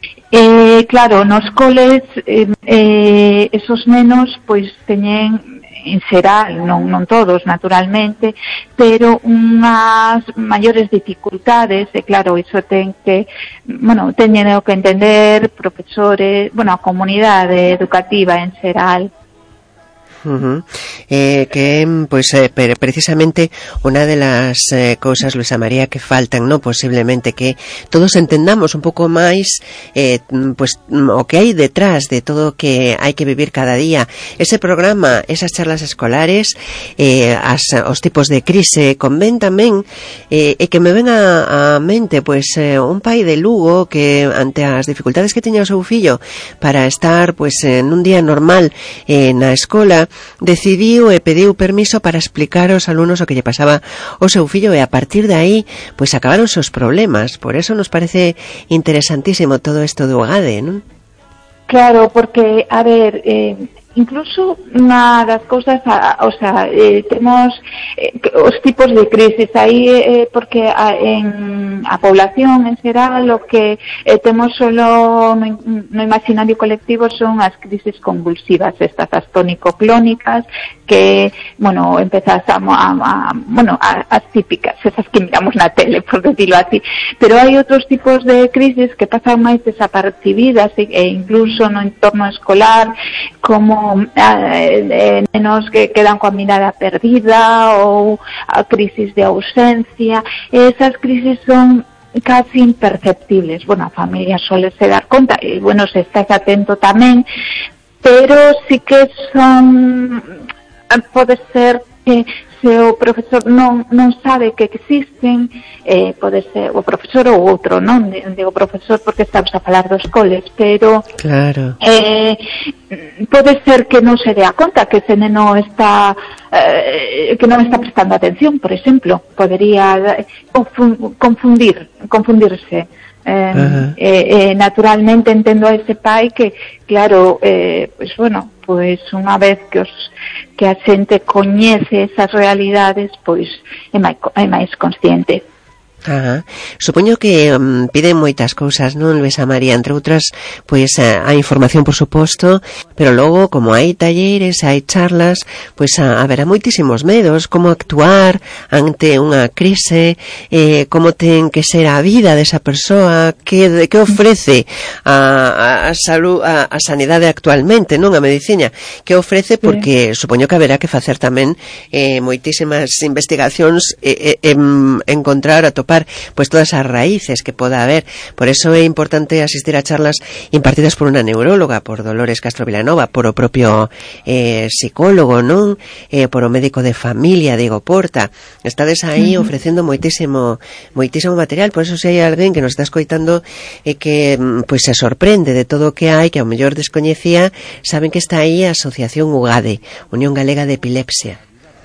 Eh, claro, nos coles eh, eh, esos nenos pois teñen en xeral, non, non todos naturalmente, pero unhas maiores dificultades, e claro, iso ten que, bueno, teñen que entender profesores, bueno, a comunidade educativa en xeral. Uh-huh. Eh, que, pues, eh, precisamente una de las eh, cousas, Luisa María, que faltan, ¿no? Posiblemente que todos entendamos un pouco máis eh, pues, o que hai detrás de todo o que hai que vivir cada día. Ese programa, esas charlas escolares, eh, as, os tipos de crise, convén tamén, eh, e que me ven a, a mente, pues, eh, un pai de Lugo que, ante as dificultades que tiña o seu fillo para estar, pues, en un día normal eh, na escola, decidiu e pediu permiso para explicar aos alumnos o que lle pasaba ao seu fillo, e a partir de aí, pois acabaron os problemas. Por eso nos parece interesantísimo todo isto do UGADE, non? Claro, porque, a ver, eh, incluso unha das cousas, a, o sea, eh, temos eh, os tipos de crisis aí, eh, porque a, en a población en xeral o que eh, temos solo no, no imaginario colectivo son as crisis convulsivas, estas as tónico-clónicas, que, bueno, empezas a, a, a bueno, a, as típicas, esas que miramos na tele, por decirlo así, pero hai outros tipos de crisis que pasan máis desapercibidas e, e incluso no entorno escolar, como Eh, nenos que quedan coa mirada perdida ou a crisis de ausencia. Esas crisis son casi imperceptibles. Bueno, a familia suele se dar conta e, bueno, se estás atento tamén, pero sí que son, pode ser que se o profesor non, non sabe que existen, eh, pode ser o profesor ou outro, non? Digo profesor porque estamos a falar dos coles, pero claro. eh, pode ser que non se dea conta que ese neno está eh, que non está prestando atención, por exemplo, podería confundir, confundirse. Eh, uh-huh. eh, eh, naturalmente entendo a ese pai que, claro, eh, pues bueno, pois unha vez que os que a xente coñece esas realidades, pois é máis, é máis consciente. Ajá. Supoño que um, piden moitas cousas, non, Luisa María? Entre outras, pois a, a información, por suposto, pero logo, como hai talleres, hai charlas, pois a, haberá moitísimos medos, como actuar ante unha crise, eh, como ten que ser a vida desa persoa, que, que ofrece a, a, a, salud, a, a sanidade actualmente, non, a medicina, que ofrece, porque sí. Supoño que haberá que facer tamén eh, moitísimas investigacións, e eh, eh, encontrar, atopar pues todas as raíces que poda haber. Por eso é importante asistir a charlas impartidas por unha neuróloga, por Dolores Castro Vilanova, por o propio eh, psicólogo, non? Eh, por o médico de familia, Diego Porta. Estades aí uh-huh. ofrecendo moitísimo moitísimo material. Por eso, se hai alguén que nos está escoitando e eh, que pues, se sorprende de todo o que hai, que ao mellor descoñecía, saben que está aí a Asociación UGADE, Unión Galega de Epilepsia.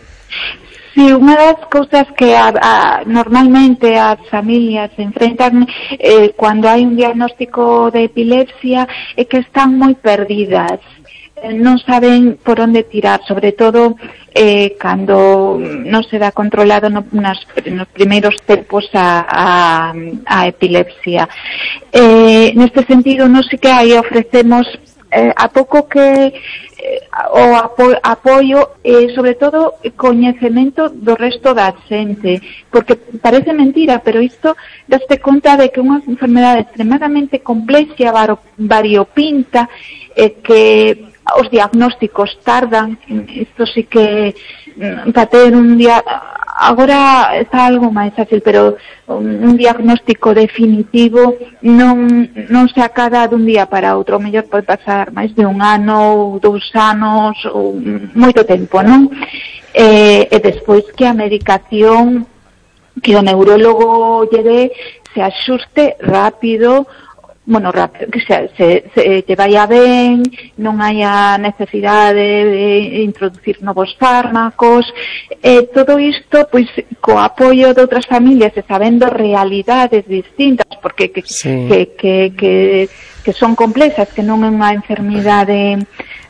Sí, unha das cousas que a, a, normalmente as familias se enfrentan eh, cando hai un diagnóstico de epilepsia é que están moi perdidas, eh, non saben por onde tirar, sobre todo eh, cando non se dá controlado no, nas, nos primeiros tempos a, a, a epilepsia. Eh, neste sentido, non sei que aí ofrecemos eh, a pouco que o apo apoio e, sobre todo, coñecemento do resto da xente, porque parece mentira, pero isto daste conta de que unha enfermedade extremadamente complexa, variopinta, e que os diagnósticos tardan. Isto sí que para ter un día agora está algo máis fácil, pero un diagnóstico definitivo non, non se acada dun día para outro. O mellor pode pasar máis de un ano ou dous anos ou moito tempo, non? E, e despois que a medicación que o neurólogo lle dé se axuste rápido, bueno, rápido, que se, se, se te vaya ben, non haya necesidade de introducir novos fármacos, eh, todo isto, pois, co apoio de outras familias e sabendo realidades distintas, porque que, sí. que, que, que, que son complexas, que non é unha enfermidade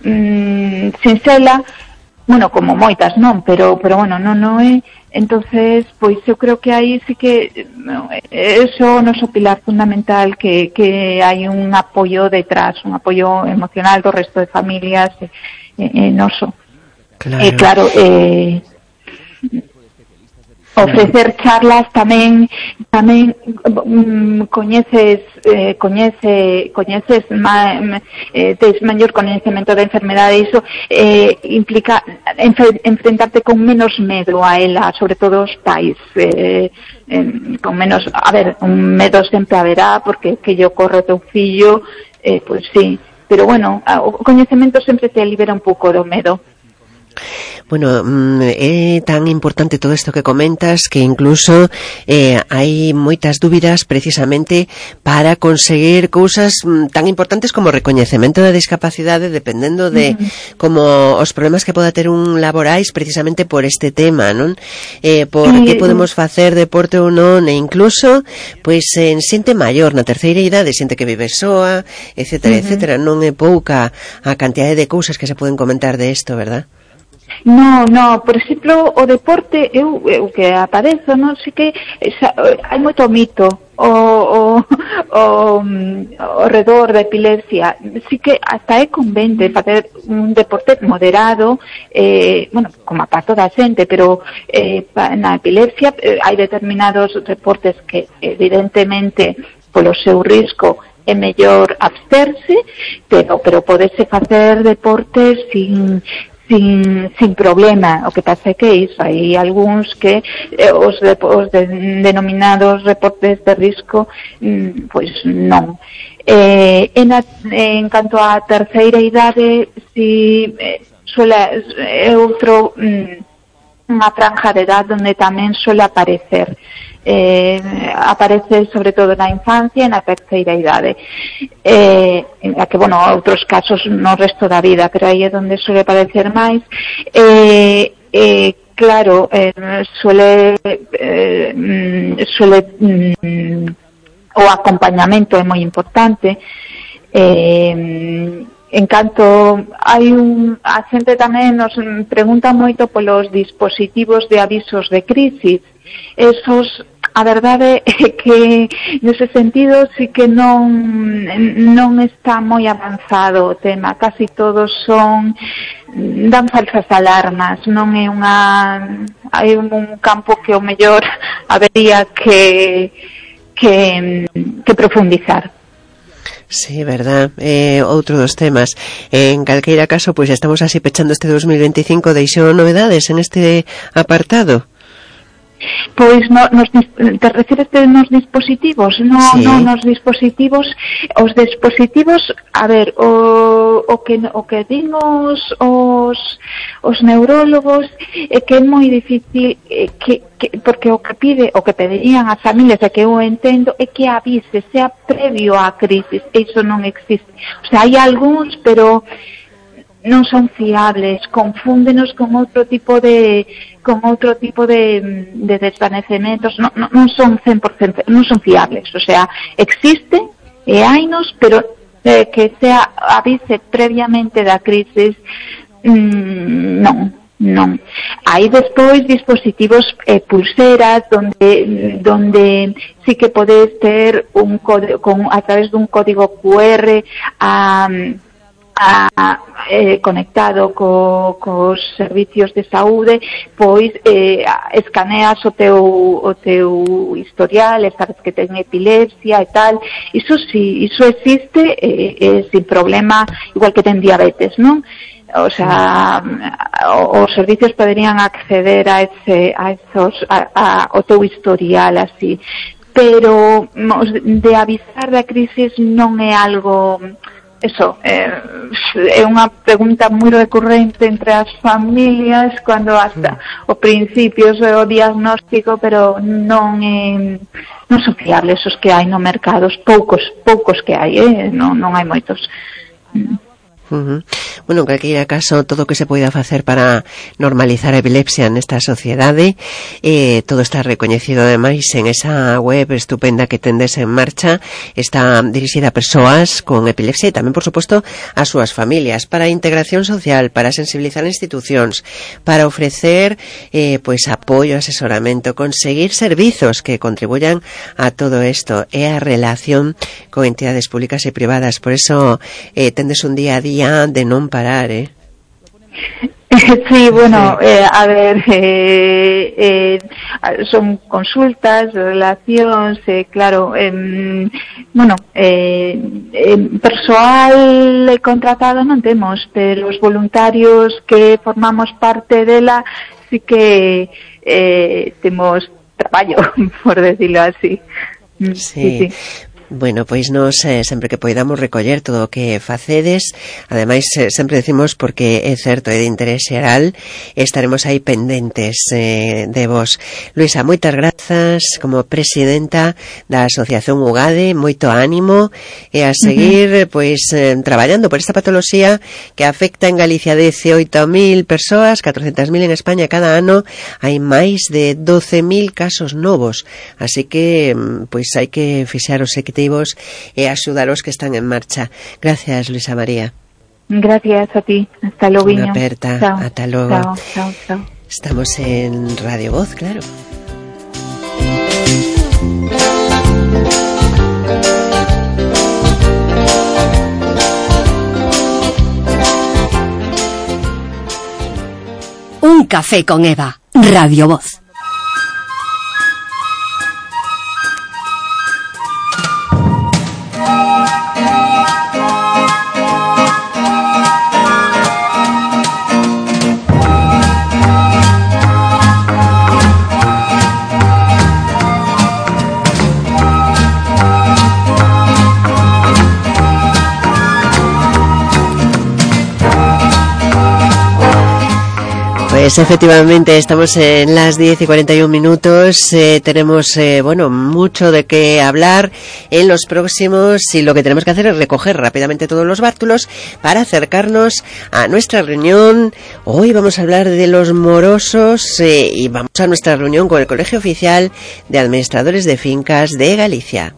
mm, sinxela, bueno, como moitas non, pero, pero bueno, non, non é. Entonces, pois eu creo que aí sí que no, eso é o noso pilar fundamental, que, que hai un apoio detrás, un apoio emocional do resto de familias e, e, e noso. Claro. E claro, eh, ofrecer charlas tamén tamén um, coñeces eh, coñece coñeces ma, eh, tes maior coñecemento da enfermedade, iso eh, implica enf- enfrentarte con menos medo a ela, sobre todo os pais, eh, eh, con menos, a ver, un medo sempre haberá, porque que lle ocorre ao teu fillo, eh, pois sí, pero bueno, o coñecemento sempre te libera un pouco do medo. Bueno, é tan importante todo isto que comentas que incluso eh, hai moitas dúbidas precisamente para conseguir cousas tan importantes como o recoñecemento da discapacidade, dependendo de uh-huh. como os problemas que poda ter un laborais precisamente por este tema, non? Eh, por sí. que podemos facer deporte ou non, e incluso pois en xente maior, na terceira idade, xente que vive soa, etcétera, uh-huh. etcétera. Non é pouca a cantidade de cousas que se poden comentar de isto, verdad? No, no, por exemplo, o deporte, eu, eu que aparezo, non sei que xa, hai moito mito o, o, o, o redor da epilepsia. Sí que hasta é convente facer un deporte moderado, eh, bueno, como a parte da xente, pero eh, na epilepsia eh, hai determinados deportes que evidentemente polo seu risco é mellor absterse, pero, pero podese facer deportes sin... Sin, sin problema. O que pasa é que iso, hai algúns que eh, os, de, os de, denominados reportes de risco mm, pois non. Eh, en, a, en canto á terceira idade, si eh, suele, é outro mm, unha franja de edad onde tamén suele aparecer. Eh, aparece sobre todo na infancia e na terceira idade, eh, a que, bueno, outros casos no resto da vida, pero aí é onde suele aparecer máis. eh, eh, claro, eh, suele eh, suele mm, o acompañamento é moi importante. eh, En canto hai un, a xente tamén nos pregunta moito polos dispositivos de avisos de crisis. Esos, a verdade é que nese sentido sí que non non está moi avanzado o tema, casi todos son dan falsas alarmas, non é unha hai un campo que o mellor habería que que que profundizar. Sí, verdad, eh, outro dos temas. En calqueira caso, pois pues, estamos así pechando este dos mil veinticinco, deixou novedades en este apartado? Pois no, nos, te refires nos dispositivos? No, sí. no, nos dispositivos, os dispositivos, a ver, o, o que o que din os, os, os neurólogos é que é moi difícil eh, que, que, porque o que pide, o que pedirían as familias, e que eu entendo, é que avise, sea previo á crisis. Iso non existe. O sea, hai algúns, pero non son fiables, confúndenos con outro tipo de con outro tipo de, de desvanecementos, non, non son cen por cento, non son fiables, o sea, existe e hainos, pero eh, que sea avise previamente da crisis, mmm, non, non. Hai despois dispositivos eh, pulseras donde donde sí que podes ter un código, con, a través dun código cu erre a A, eh, conectado co, cos servicios de saúde, pois eh, escaneas o teu, o teu historial, e sabes que ten epilepsia e tal. Iso sí, iso existe eh, eh, sin problema, igual que ten diabetes, non? O sea, os servicios poderían acceder a ese, a esos, a, a, o teu historial así, pero de avisar da crisis non é algo. Eso, eh, é unha pregunta moi recurrente entre as familias cando hasta o principio o diagnóstico, pero non é, non son fiables os que hai no mercado, poucos, poucos que hai, eh? non, non hai moitos. Uh-huh. Bueno, en calqueira caso, todo o que se poida facer para normalizar a epilepsia nesta sociedade, eh, todo está recoñecido ademais en esa web estupenda que tendes en marcha. Está dirixida a persoas con epilepsia e tamén, por suposto, as súas familias, para a integración social, para sensibilizar institucións, para ofrecer eh, pois apoio, asesoramento, conseguir servizos que contribuyan a todo isto, e a relación con entidades públicas e privadas. Por eso eh, tendes un día a día de non parar, eh? Sí, bueno, eh, a ver, eh, eh, son consultas, relacións, eh, claro, eh, bueno, eh, eh, persoal contratado non temos, pero os voluntarios que formamos parte dela sí que eh, temos traballo, por decirlo así. Sí, sí, sí. Bueno, pois nos eh, sempre que poidamos recoller todo o que facedes, ademais eh, sempre decimos porque é certo e de interés xeral, estaremos aí pendentes eh, de vos. Luisa, moitas grazas como presidenta da Asociación UGADE, moito ánimo e a seguir uh-huh. pois eh, traballando por esta patoloxía que afecta en Galicia dezioito mil persoas, catrocentas mil en España cada ano, hai máis de doce mil casos novos, así que pois hai que fixar os equitivos e axudar os que están en marcha. Gracias, Luisa María. Gracias a ti. Hasta luego. Unha aperta. Chao. Hasta logo. Chao, chao, chao. Estamos en Radio Voz, claro. Un café con Eva. Radio Voz. Pues efectivamente estamos en las diez y cuarenta y un minutos, eh, tenemos eh, bueno mucho de qué hablar en los próximos y lo que tenemos que hacer es recoger rápidamente todos los bártulos para acercarnos a nuestra reunión. Hoy vamos a hablar de los morosos eh, y vamos a nuestra reunión con el Colegio Oficial de Administradores de Fincas de Galicia.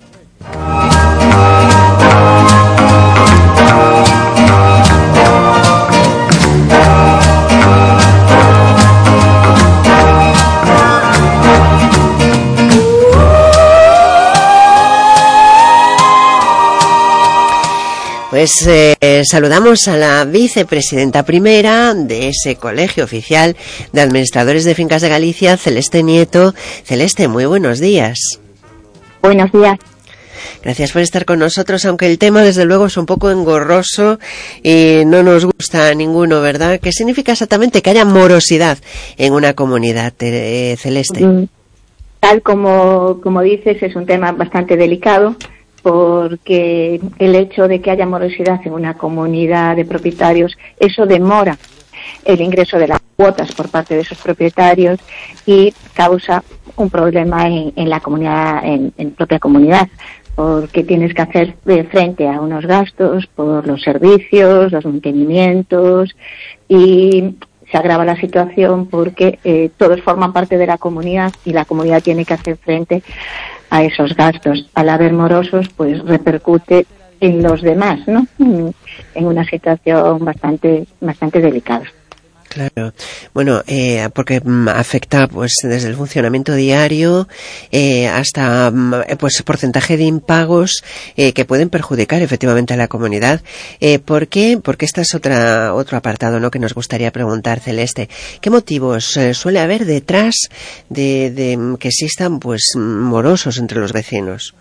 Pues eh, saludamos a la vicepresidenta primera de ese Colegio Oficial de Administradores de Fincas de Galicia, Celeste Nieto. Celeste, muy buenos días. Buenos días. Gracias por estar con nosotros, aunque el tema desde luego es un poco engorroso y no nos gusta a ninguno, ¿verdad? ¿Qué significa exactamente que haya morosidad en una comunidad, eh, Celeste? Tal como, como dices, es un tema bastante delicado, porque el hecho de que haya morosidad en una comunidad de propietarios, eso demora el ingreso de las cuotas por parte de esos propietarios y causa un problema en, en la comunidad, en, en propia comunidad, porque tienes que hacer frente a unos gastos por los servicios, los mantenimientos, y se agrava la situación porque eh, todos forman parte de la comunidad y la comunidad tiene que hacer frente a esos gastos. Al haber morosos, pues repercute en los demás, ¿no? En una situación bastante bastante delicada. Claro, bueno, eh, porque mm, afecta pues desde el funcionamiento diario eh, hasta mm, pues porcentaje de impagos eh, que pueden perjudicar efectivamente a la comunidad. Eh, ¿Por qué? Porque este es otra otro apartado, ¿no?, que nos gustaría preguntar, Celeste. ¿Qué motivos eh, suele haber detrás de, de que existan pues morosos entre los vecinos?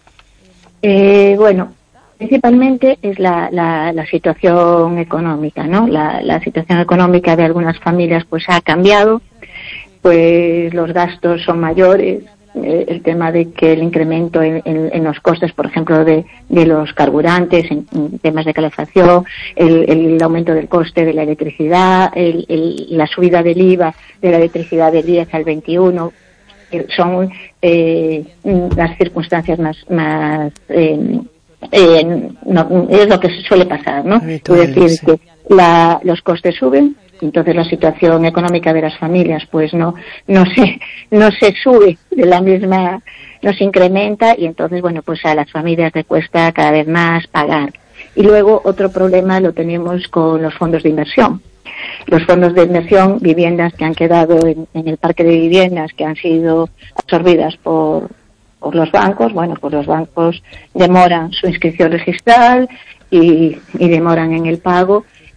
Eh, bueno. Principalmente es la, la, la situación económica, ¿no? La, la situación económica de algunas familias pues ha cambiado, pues los gastos son mayores, eh, el tema de que el incremento en, en, en los costes, por ejemplo, de, de los carburantes, en, en temas de calefacción, el, el aumento del coste de la electricidad, el, el, la subida del I V A de la electricidad del diez al veintiuno, son eh, las circunstancias más, más eh, Eh, no, es lo que suele pasar, ¿no? Es decir, sí. que la, los costes suben, entonces la situación económica de las familias pues no no se no se sube de la misma, no se incrementa, y entonces bueno, pues a las familias les cuesta cada vez más pagar. Y luego otro problema lo tenemos con los fondos de inversión. Los fondos de inversión, viviendas que han quedado en, en el parque de viviendas, que han sido absorbidas por por los bancos, bueno, pues los bancos demoran su inscripción registral y, y demoran en el pago,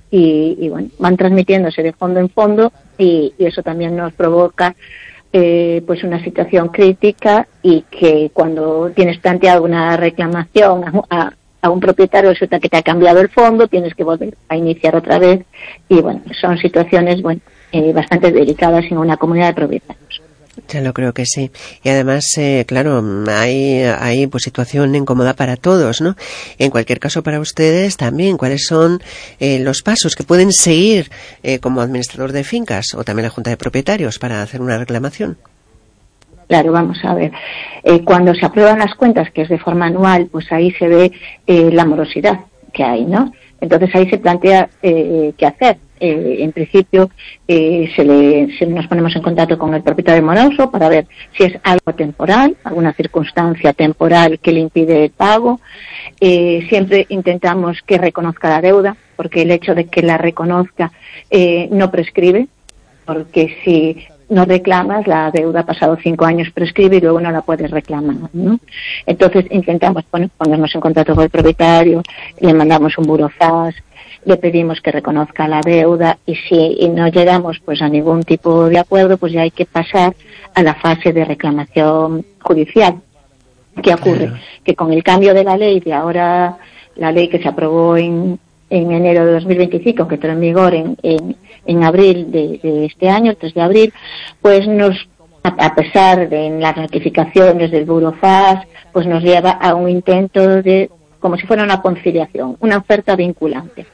y, y bueno, van transmitiéndose de fondo en fondo y, y eso también nos provoca eh, pues una situación crítica y que cuando tienes planteado una reclamación a, a, a un propietario resulta que te ha cambiado el fondo, tienes que volver a iniciar otra vez y bueno, son situaciones bueno eh, bastante delicadas en una comunidad de propietarios. Ya lo creo que sí. Y además, eh, claro, hay, hay pues situación incómoda para todos, ¿no? En cualquier caso, para ustedes también, ¿cuáles son eh, los pasos que pueden seguir eh, como administrador de fincas o también la Junta de Propietarios para hacer una reclamación? Claro, vamos a ver. Eh, cuando se aprueban las cuentas, que es de forma anual, pues ahí se ve eh, la morosidad que hay, ¿no? Entonces ahí se plantea eh, qué hacer. Eh, en principio eh, se le, se nos ponemos en contacto con el propietario moroso para ver si es algo temporal, alguna circunstancia temporal que le impide el pago. Eh, siempre intentamos que reconozca la deuda, porque el hecho de que la reconozca eh, no prescribe, porque si no reclamas, la deuda ha pasado cinco años, prescribe y luego no la puedes reclamar, ¿no? Entonces intentamos bueno, ponernos en contacto con el propietario, le mandamos un burofax, le pedimos que reconozca la deuda y si no llegamos pues a ningún tipo de acuerdo, pues ya hay que pasar a la fase de reclamación judicial. ¿Qué ocurre? Que con el cambio de la ley, de ahora la ley que se aprobó en, en enero de dos mil veinticinco, que entró en vigor en, en, en abril de, de este año, el tres de abril, pues nos, a, a pesar de las notificaciones del burofax, pues nos lleva a un intento de, como si fuera una conciliación, una oferta vinculante.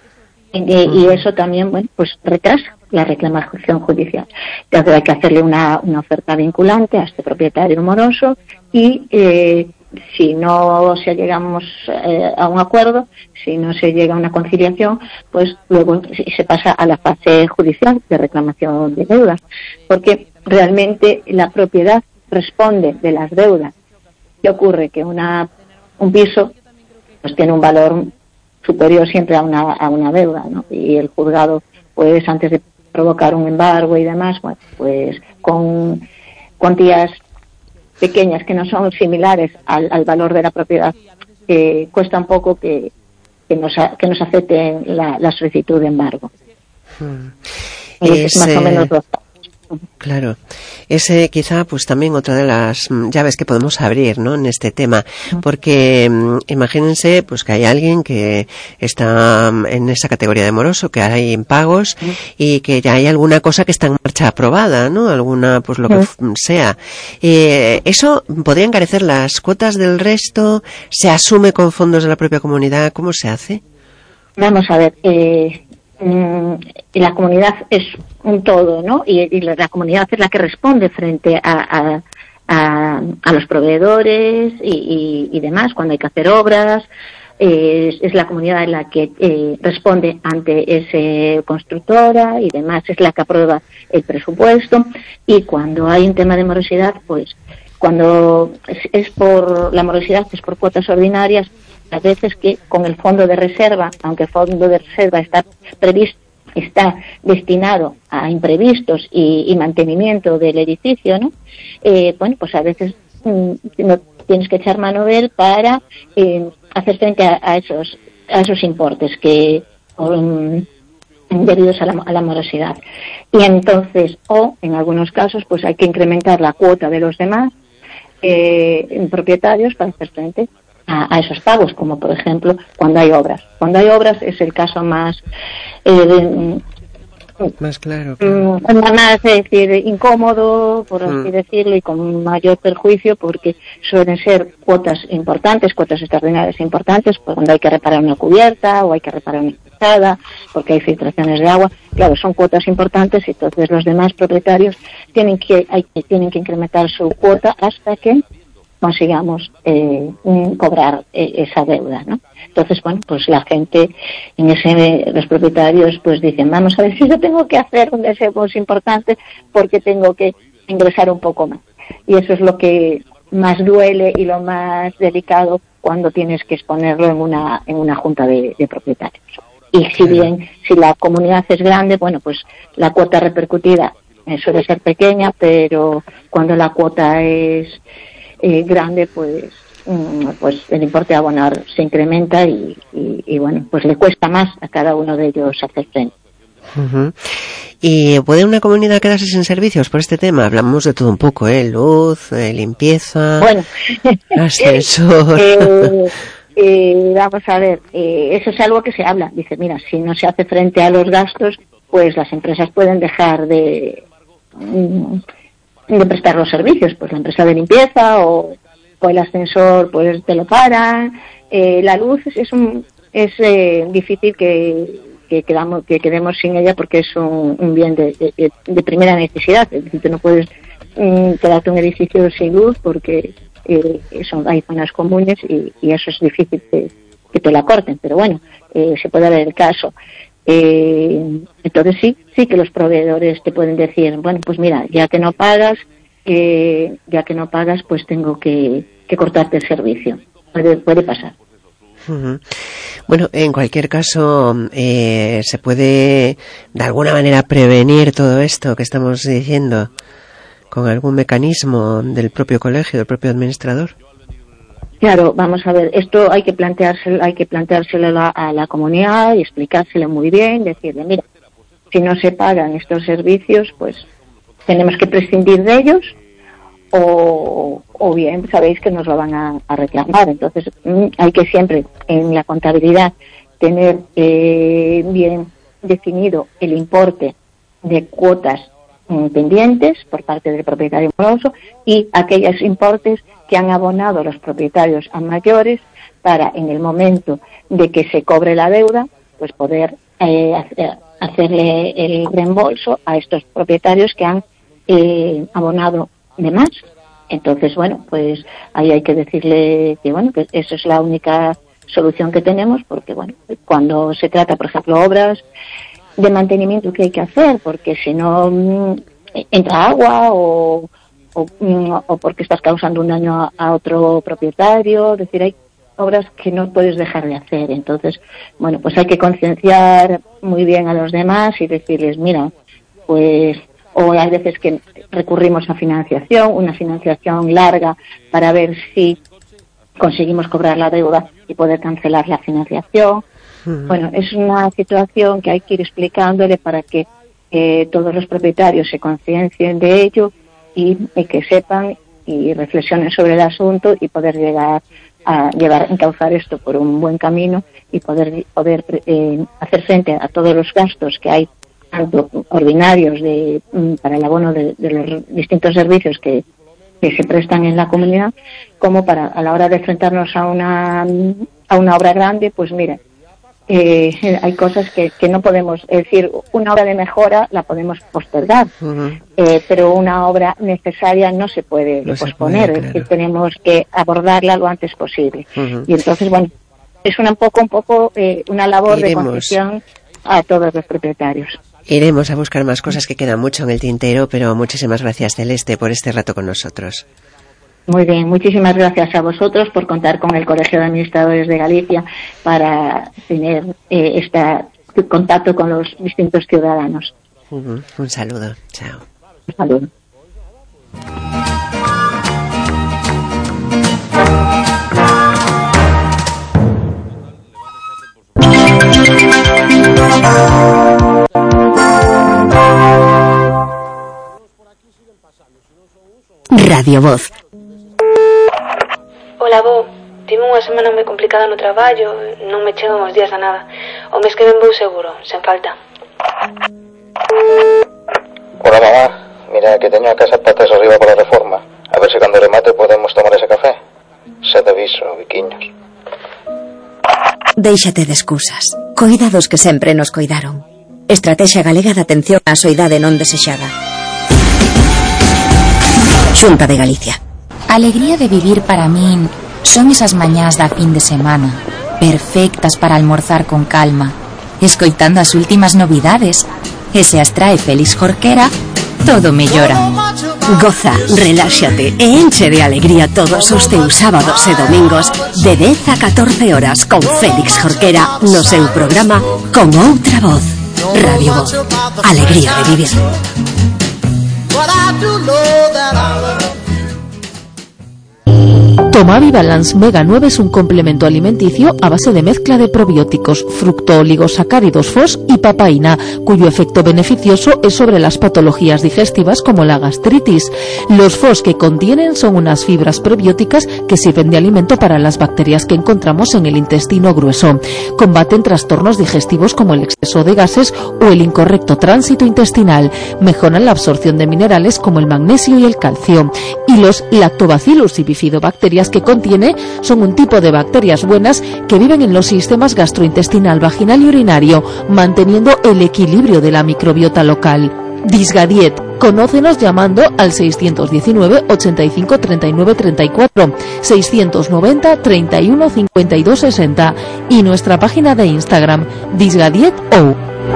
Y eso también, bueno, pues retrasa la reclamación judicial. Entonces hay que hacerle una, una oferta vinculante a este propietario moroso y eh, si no se llegamos eh, a un acuerdo, si no se llega a una conciliación, pues luego se pasa a la fase judicial de reclamación de deudas. Porque realmente la propiedad responde de las deudas. ¿Qué ocurre? Que una un piso pues tiene un valor superior siempre a una a una deuda, ¿no? Y el juzgado, pues antes de provocar un embargo y demás, bueno, pues con cuantías pequeñas que no son similares al, al valor de la propiedad, eh, cuesta un poco que, que nos que nos acepten la, la solicitud de embargo. Hmm. Es, es más o menos lo. Claro, ese quizá pues también otra de las llaves que podemos abrir, ¿no? En este tema, porque imagínense pues que hay alguien que está en esa categoría de moroso, que hay impagos y que ya hay alguna cosa que está en marcha aprobada, ¿no? Alguna pues lo que sea. Eh, eso podría encarecer las cuotas del resto, se asume con fondos de la propia comunidad, ¿cómo se hace? Vamos a ver. Eh... la comunidad es un todo, ¿no? Y, y la comunidad es la que responde frente a, a, a, a los proveedores y, y, y demás, cuando hay que hacer obras. Eh, es, es la comunidad la que eh, responde ante esa constructora y demás, es la que aprueba el presupuesto. Y cuando hay un tema de morosidad, pues cuando es, es por la morosidad, es por cuotas ordinarias, a veces que con el fondo de reserva, aunque el fondo de reserva está previsto, está destinado a imprevistos y, y mantenimiento del edificio, ¿no? Eh, bueno, pues a veces mm, no tienes que echar mano de él para eh, hacer frente a, a esos a esos importes que um, debidos a la, a la morosidad. Y entonces, o en algunos casos, pues hay que incrementar la cuota de los demás eh, propietarios para hacer frente A, a esos pagos, como por ejemplo cuando hay obras. Cuando hay obras es el caso más eh, más claro, claro. más es decir incómodo, por así mm. decirlo, y con mayor perjuicio, porque suelen ser cuotas importantes, cuotas extraordinarias importantes, pues cuando hay que reparar una cubierta o hay que reparar una fachada, porque hay filtraciones de agua. Claro, son cuotas importantes y entonces los demás propietarios tienen que hay, tienen que incrementar su cuota hasta que consigamos eh, cobrar eh, esa deuda, ¿no? Entonces, bueno, pues la gente, en ese, los propietarios, pues dicen, vamos a ver si yo tengo que hacer un desembolso importante porque tengo que ingresar un poco más. Y eso es lo que más duele y lo más delicado cuando tienes que exponerlo en una en una junta de, de propietarios. Y si bien, si la comunidad es grande, bueno, pues la cuota repercutida eh, suele ser pequeña, pero cuando la cuota es Eh, grande, pues pues el importe a abonar se incrementa y, y, y bueno, pues le cuesta más a cada uno de ellos hacer frente. Uh-huh. ¿Y puede una comunidad quedarse sin servicios por este tema? Hablamos de todo un poco, ¿eh? Luz, eh, limpieza, bueno, ascensor. eh, eh, vamos a ver, eh, eso es algo que se habla. Dice, mira, si no se hace frente a los gastos, pues las empresas pueden dejar de, de prestar los servicios. Pues la empresa de limpieza o, o el ascensor, pues te lo paran. Eh, la luz es, es, un, es eh, difícil que... Que, quedamos, que quedemos sin ella porque es un, un bien de, de, de primera necesidad. Es decir, tú no puedes mm, quedarte un edificio sin luz porque eh, son, hay zonas comunes y, y eso es difícil que, que te la corten. Pero bueno, eh, se puede ver el caso. Eh, entonces sí, sí que los proveedores te pueden decir, bueno, pues mira, ya que no pagas, eh, ya que no pagas, pues tengo que, que cortarte el servicio. Puede, puede pasar. Uh-huh. Bueno, en cualquier caso, eh, ¿se puede de alguna manera prevenir todo esto que estamos diciendo con algún mecanismo del propio colegio, del propio administrador? Claro, vamos a ver, esto hay que planteárselo, hay que planteárselo a la, a la comunidad y explicárselo muy bien, decirle, mira, si no se pagan estos servicios, pues tenemos que prescindir de ellos. O, o bien sabéis que nos lo van a, a reclamar. Entonces hay que siempre en la contabilidad tener eh, bien definido el importe de cuotas mm, pendientes por parte del propietario moroso y aquellos importes que han abonado los propietarios a mayores para en el momento de que se cobre la deuda pues poder eh, hacerle el reembolso a estos propietarios que han eh, abonado de más. Entonces, bueno, pues ahí hay que decirle que, bueno, que eso es la única solución que tenemos, porque, bueno, cuando se trata, por ejemplo, obras de mantenimiento que hay que hacer, porque si no mm, entra agua o, o, mm, o porque estás causando un daño a, a otro propietario, es decir, hay obras que no puedes dejar de hacer. Entonces, bueno, pues hay que concienciar muy bien a los demás y decirles, mira, pues... O hay veces que recurrimos a financiación, una financiación larga para ver si conseguimos cobrar la deuda y poder cancelar la financiación. Uh-huh. Bueno, es una situación que hay que ir explicándole para que eh, todos los propietarios se conciencien de ello y, y que sepan y reflexionen sobre el asunto y poder llegar a llevar, encauzar esto por un buen camino y poder, poder eh, hacer frente a todos los gastos que hay tanto ordinarios de, para el abono de, de los distintos servicios que, que se prestan en la comunidad, como para a la hora de enfrentarnos a una a una obra grande, pues mira, eh, hay cosas que, que no podemos, es decir, una obra de mejora la podemos postergar, uh-huh. eh, pero una obra necesaria no se puede no posponer, se puede, claro. Es decir, tenemos que abordarla lo antes posible. Uh-huh. Y entonces, bueno, es una, un poco, un poco eh, una labor Iremos. de concienciación a todos los propietarios. Iremos a buscar más cosas que quedan mucho en el tintero, pero muchísimas gracias, Celeste, por este rato con nosotros. Muy bien, muchísimas gracias a vosotros por contar con el Colegio de Administradores de Galicia para tener eh, este contacto con los distintos ciudadanos. Uh-huh. Un saludo, chao. Un saludo. Radio Voz. Hola, Bo. Tive unha semana moi complicada no traballo, non me chegan os días a nada. O mes que ven vou seguro, sen falta. Hola, mamá. Mira que teño a casa patas arriba pola reforma. A ver se cando remate podemos tomar ese café. Sete aviso, biquiños. Déixate de excusas. Coidados que sempre nos coidaron. Estrategia Galega de Atención á Soidade Non Desexada. Xunta de Galicia. A alegría de vivir para min son esas mañás da fin de semana, perfectas para almorzar con calma, escoitando as últimas novidades. E se as trae Félix Jorquera, todo mellora. Goza, reláxate e enche de alegría todos os teus sábados e domingos de dez a catorce horas con Félix Jorquera no seu programa Con Outra Voz. Radio Voz. Alegría de vivir. Toma Balance Mega nueve es un complemento alimenticio a base de mezcla de probióticos, fructooligosacáridos F O S y papaína, cuyo efecto beneficioso es sobre las patologías digestivas como la gastritis. Los F O S que contienen son unas fibras probióticas que sirven de alimento para las bacterias que encontramos en el intestino grueso. Combaten trastornos digestivos como el exceso de gases o el incorrecto tránsito intestinal. Mejoran la absorción de minerales como el magnesio y el calcio. Y los lactobacillus y bifidobacterias que contiene son un tipo de bacterias buenas que viven en los sistemas gastrointestinal, vaginal y urinario, manteniendo el equilibrio de la microbiota local. Disgadiet. Conócenos llamando al seiscientos diecinueve, ochenta y cinco, treinta y nueve, treinta y cuatro, seiscientos noventa, treinta y uno, cincuenta y dos, sesenta y nuestra página de Instagram, disgadieto.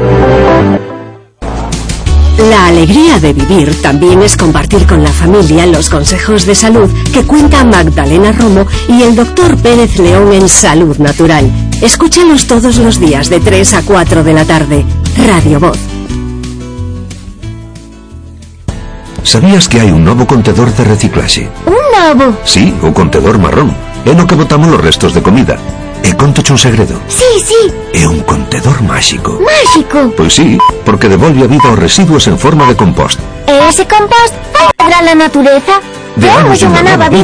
La alegría de vivir también es compartir con la familia los consejos de salud que cuenta Magdalena Romo y el doctor Pérez León en Salud Natural. Escúchalos todos los días de tres a cuatro de la tarde. Radio Voz. Sabías que hai un novo contedor de reciclaxe? Un novo? Sí, o contedor marrón. É no que botamos os restos de comida. E contoche un segredo. Sí, sí. É un contedor máxico. Máxico? Pois sí, porque devolve a vida aos residuos en forma de compost. E ese compost vai medrar a natureza? Veamos unha nova vida.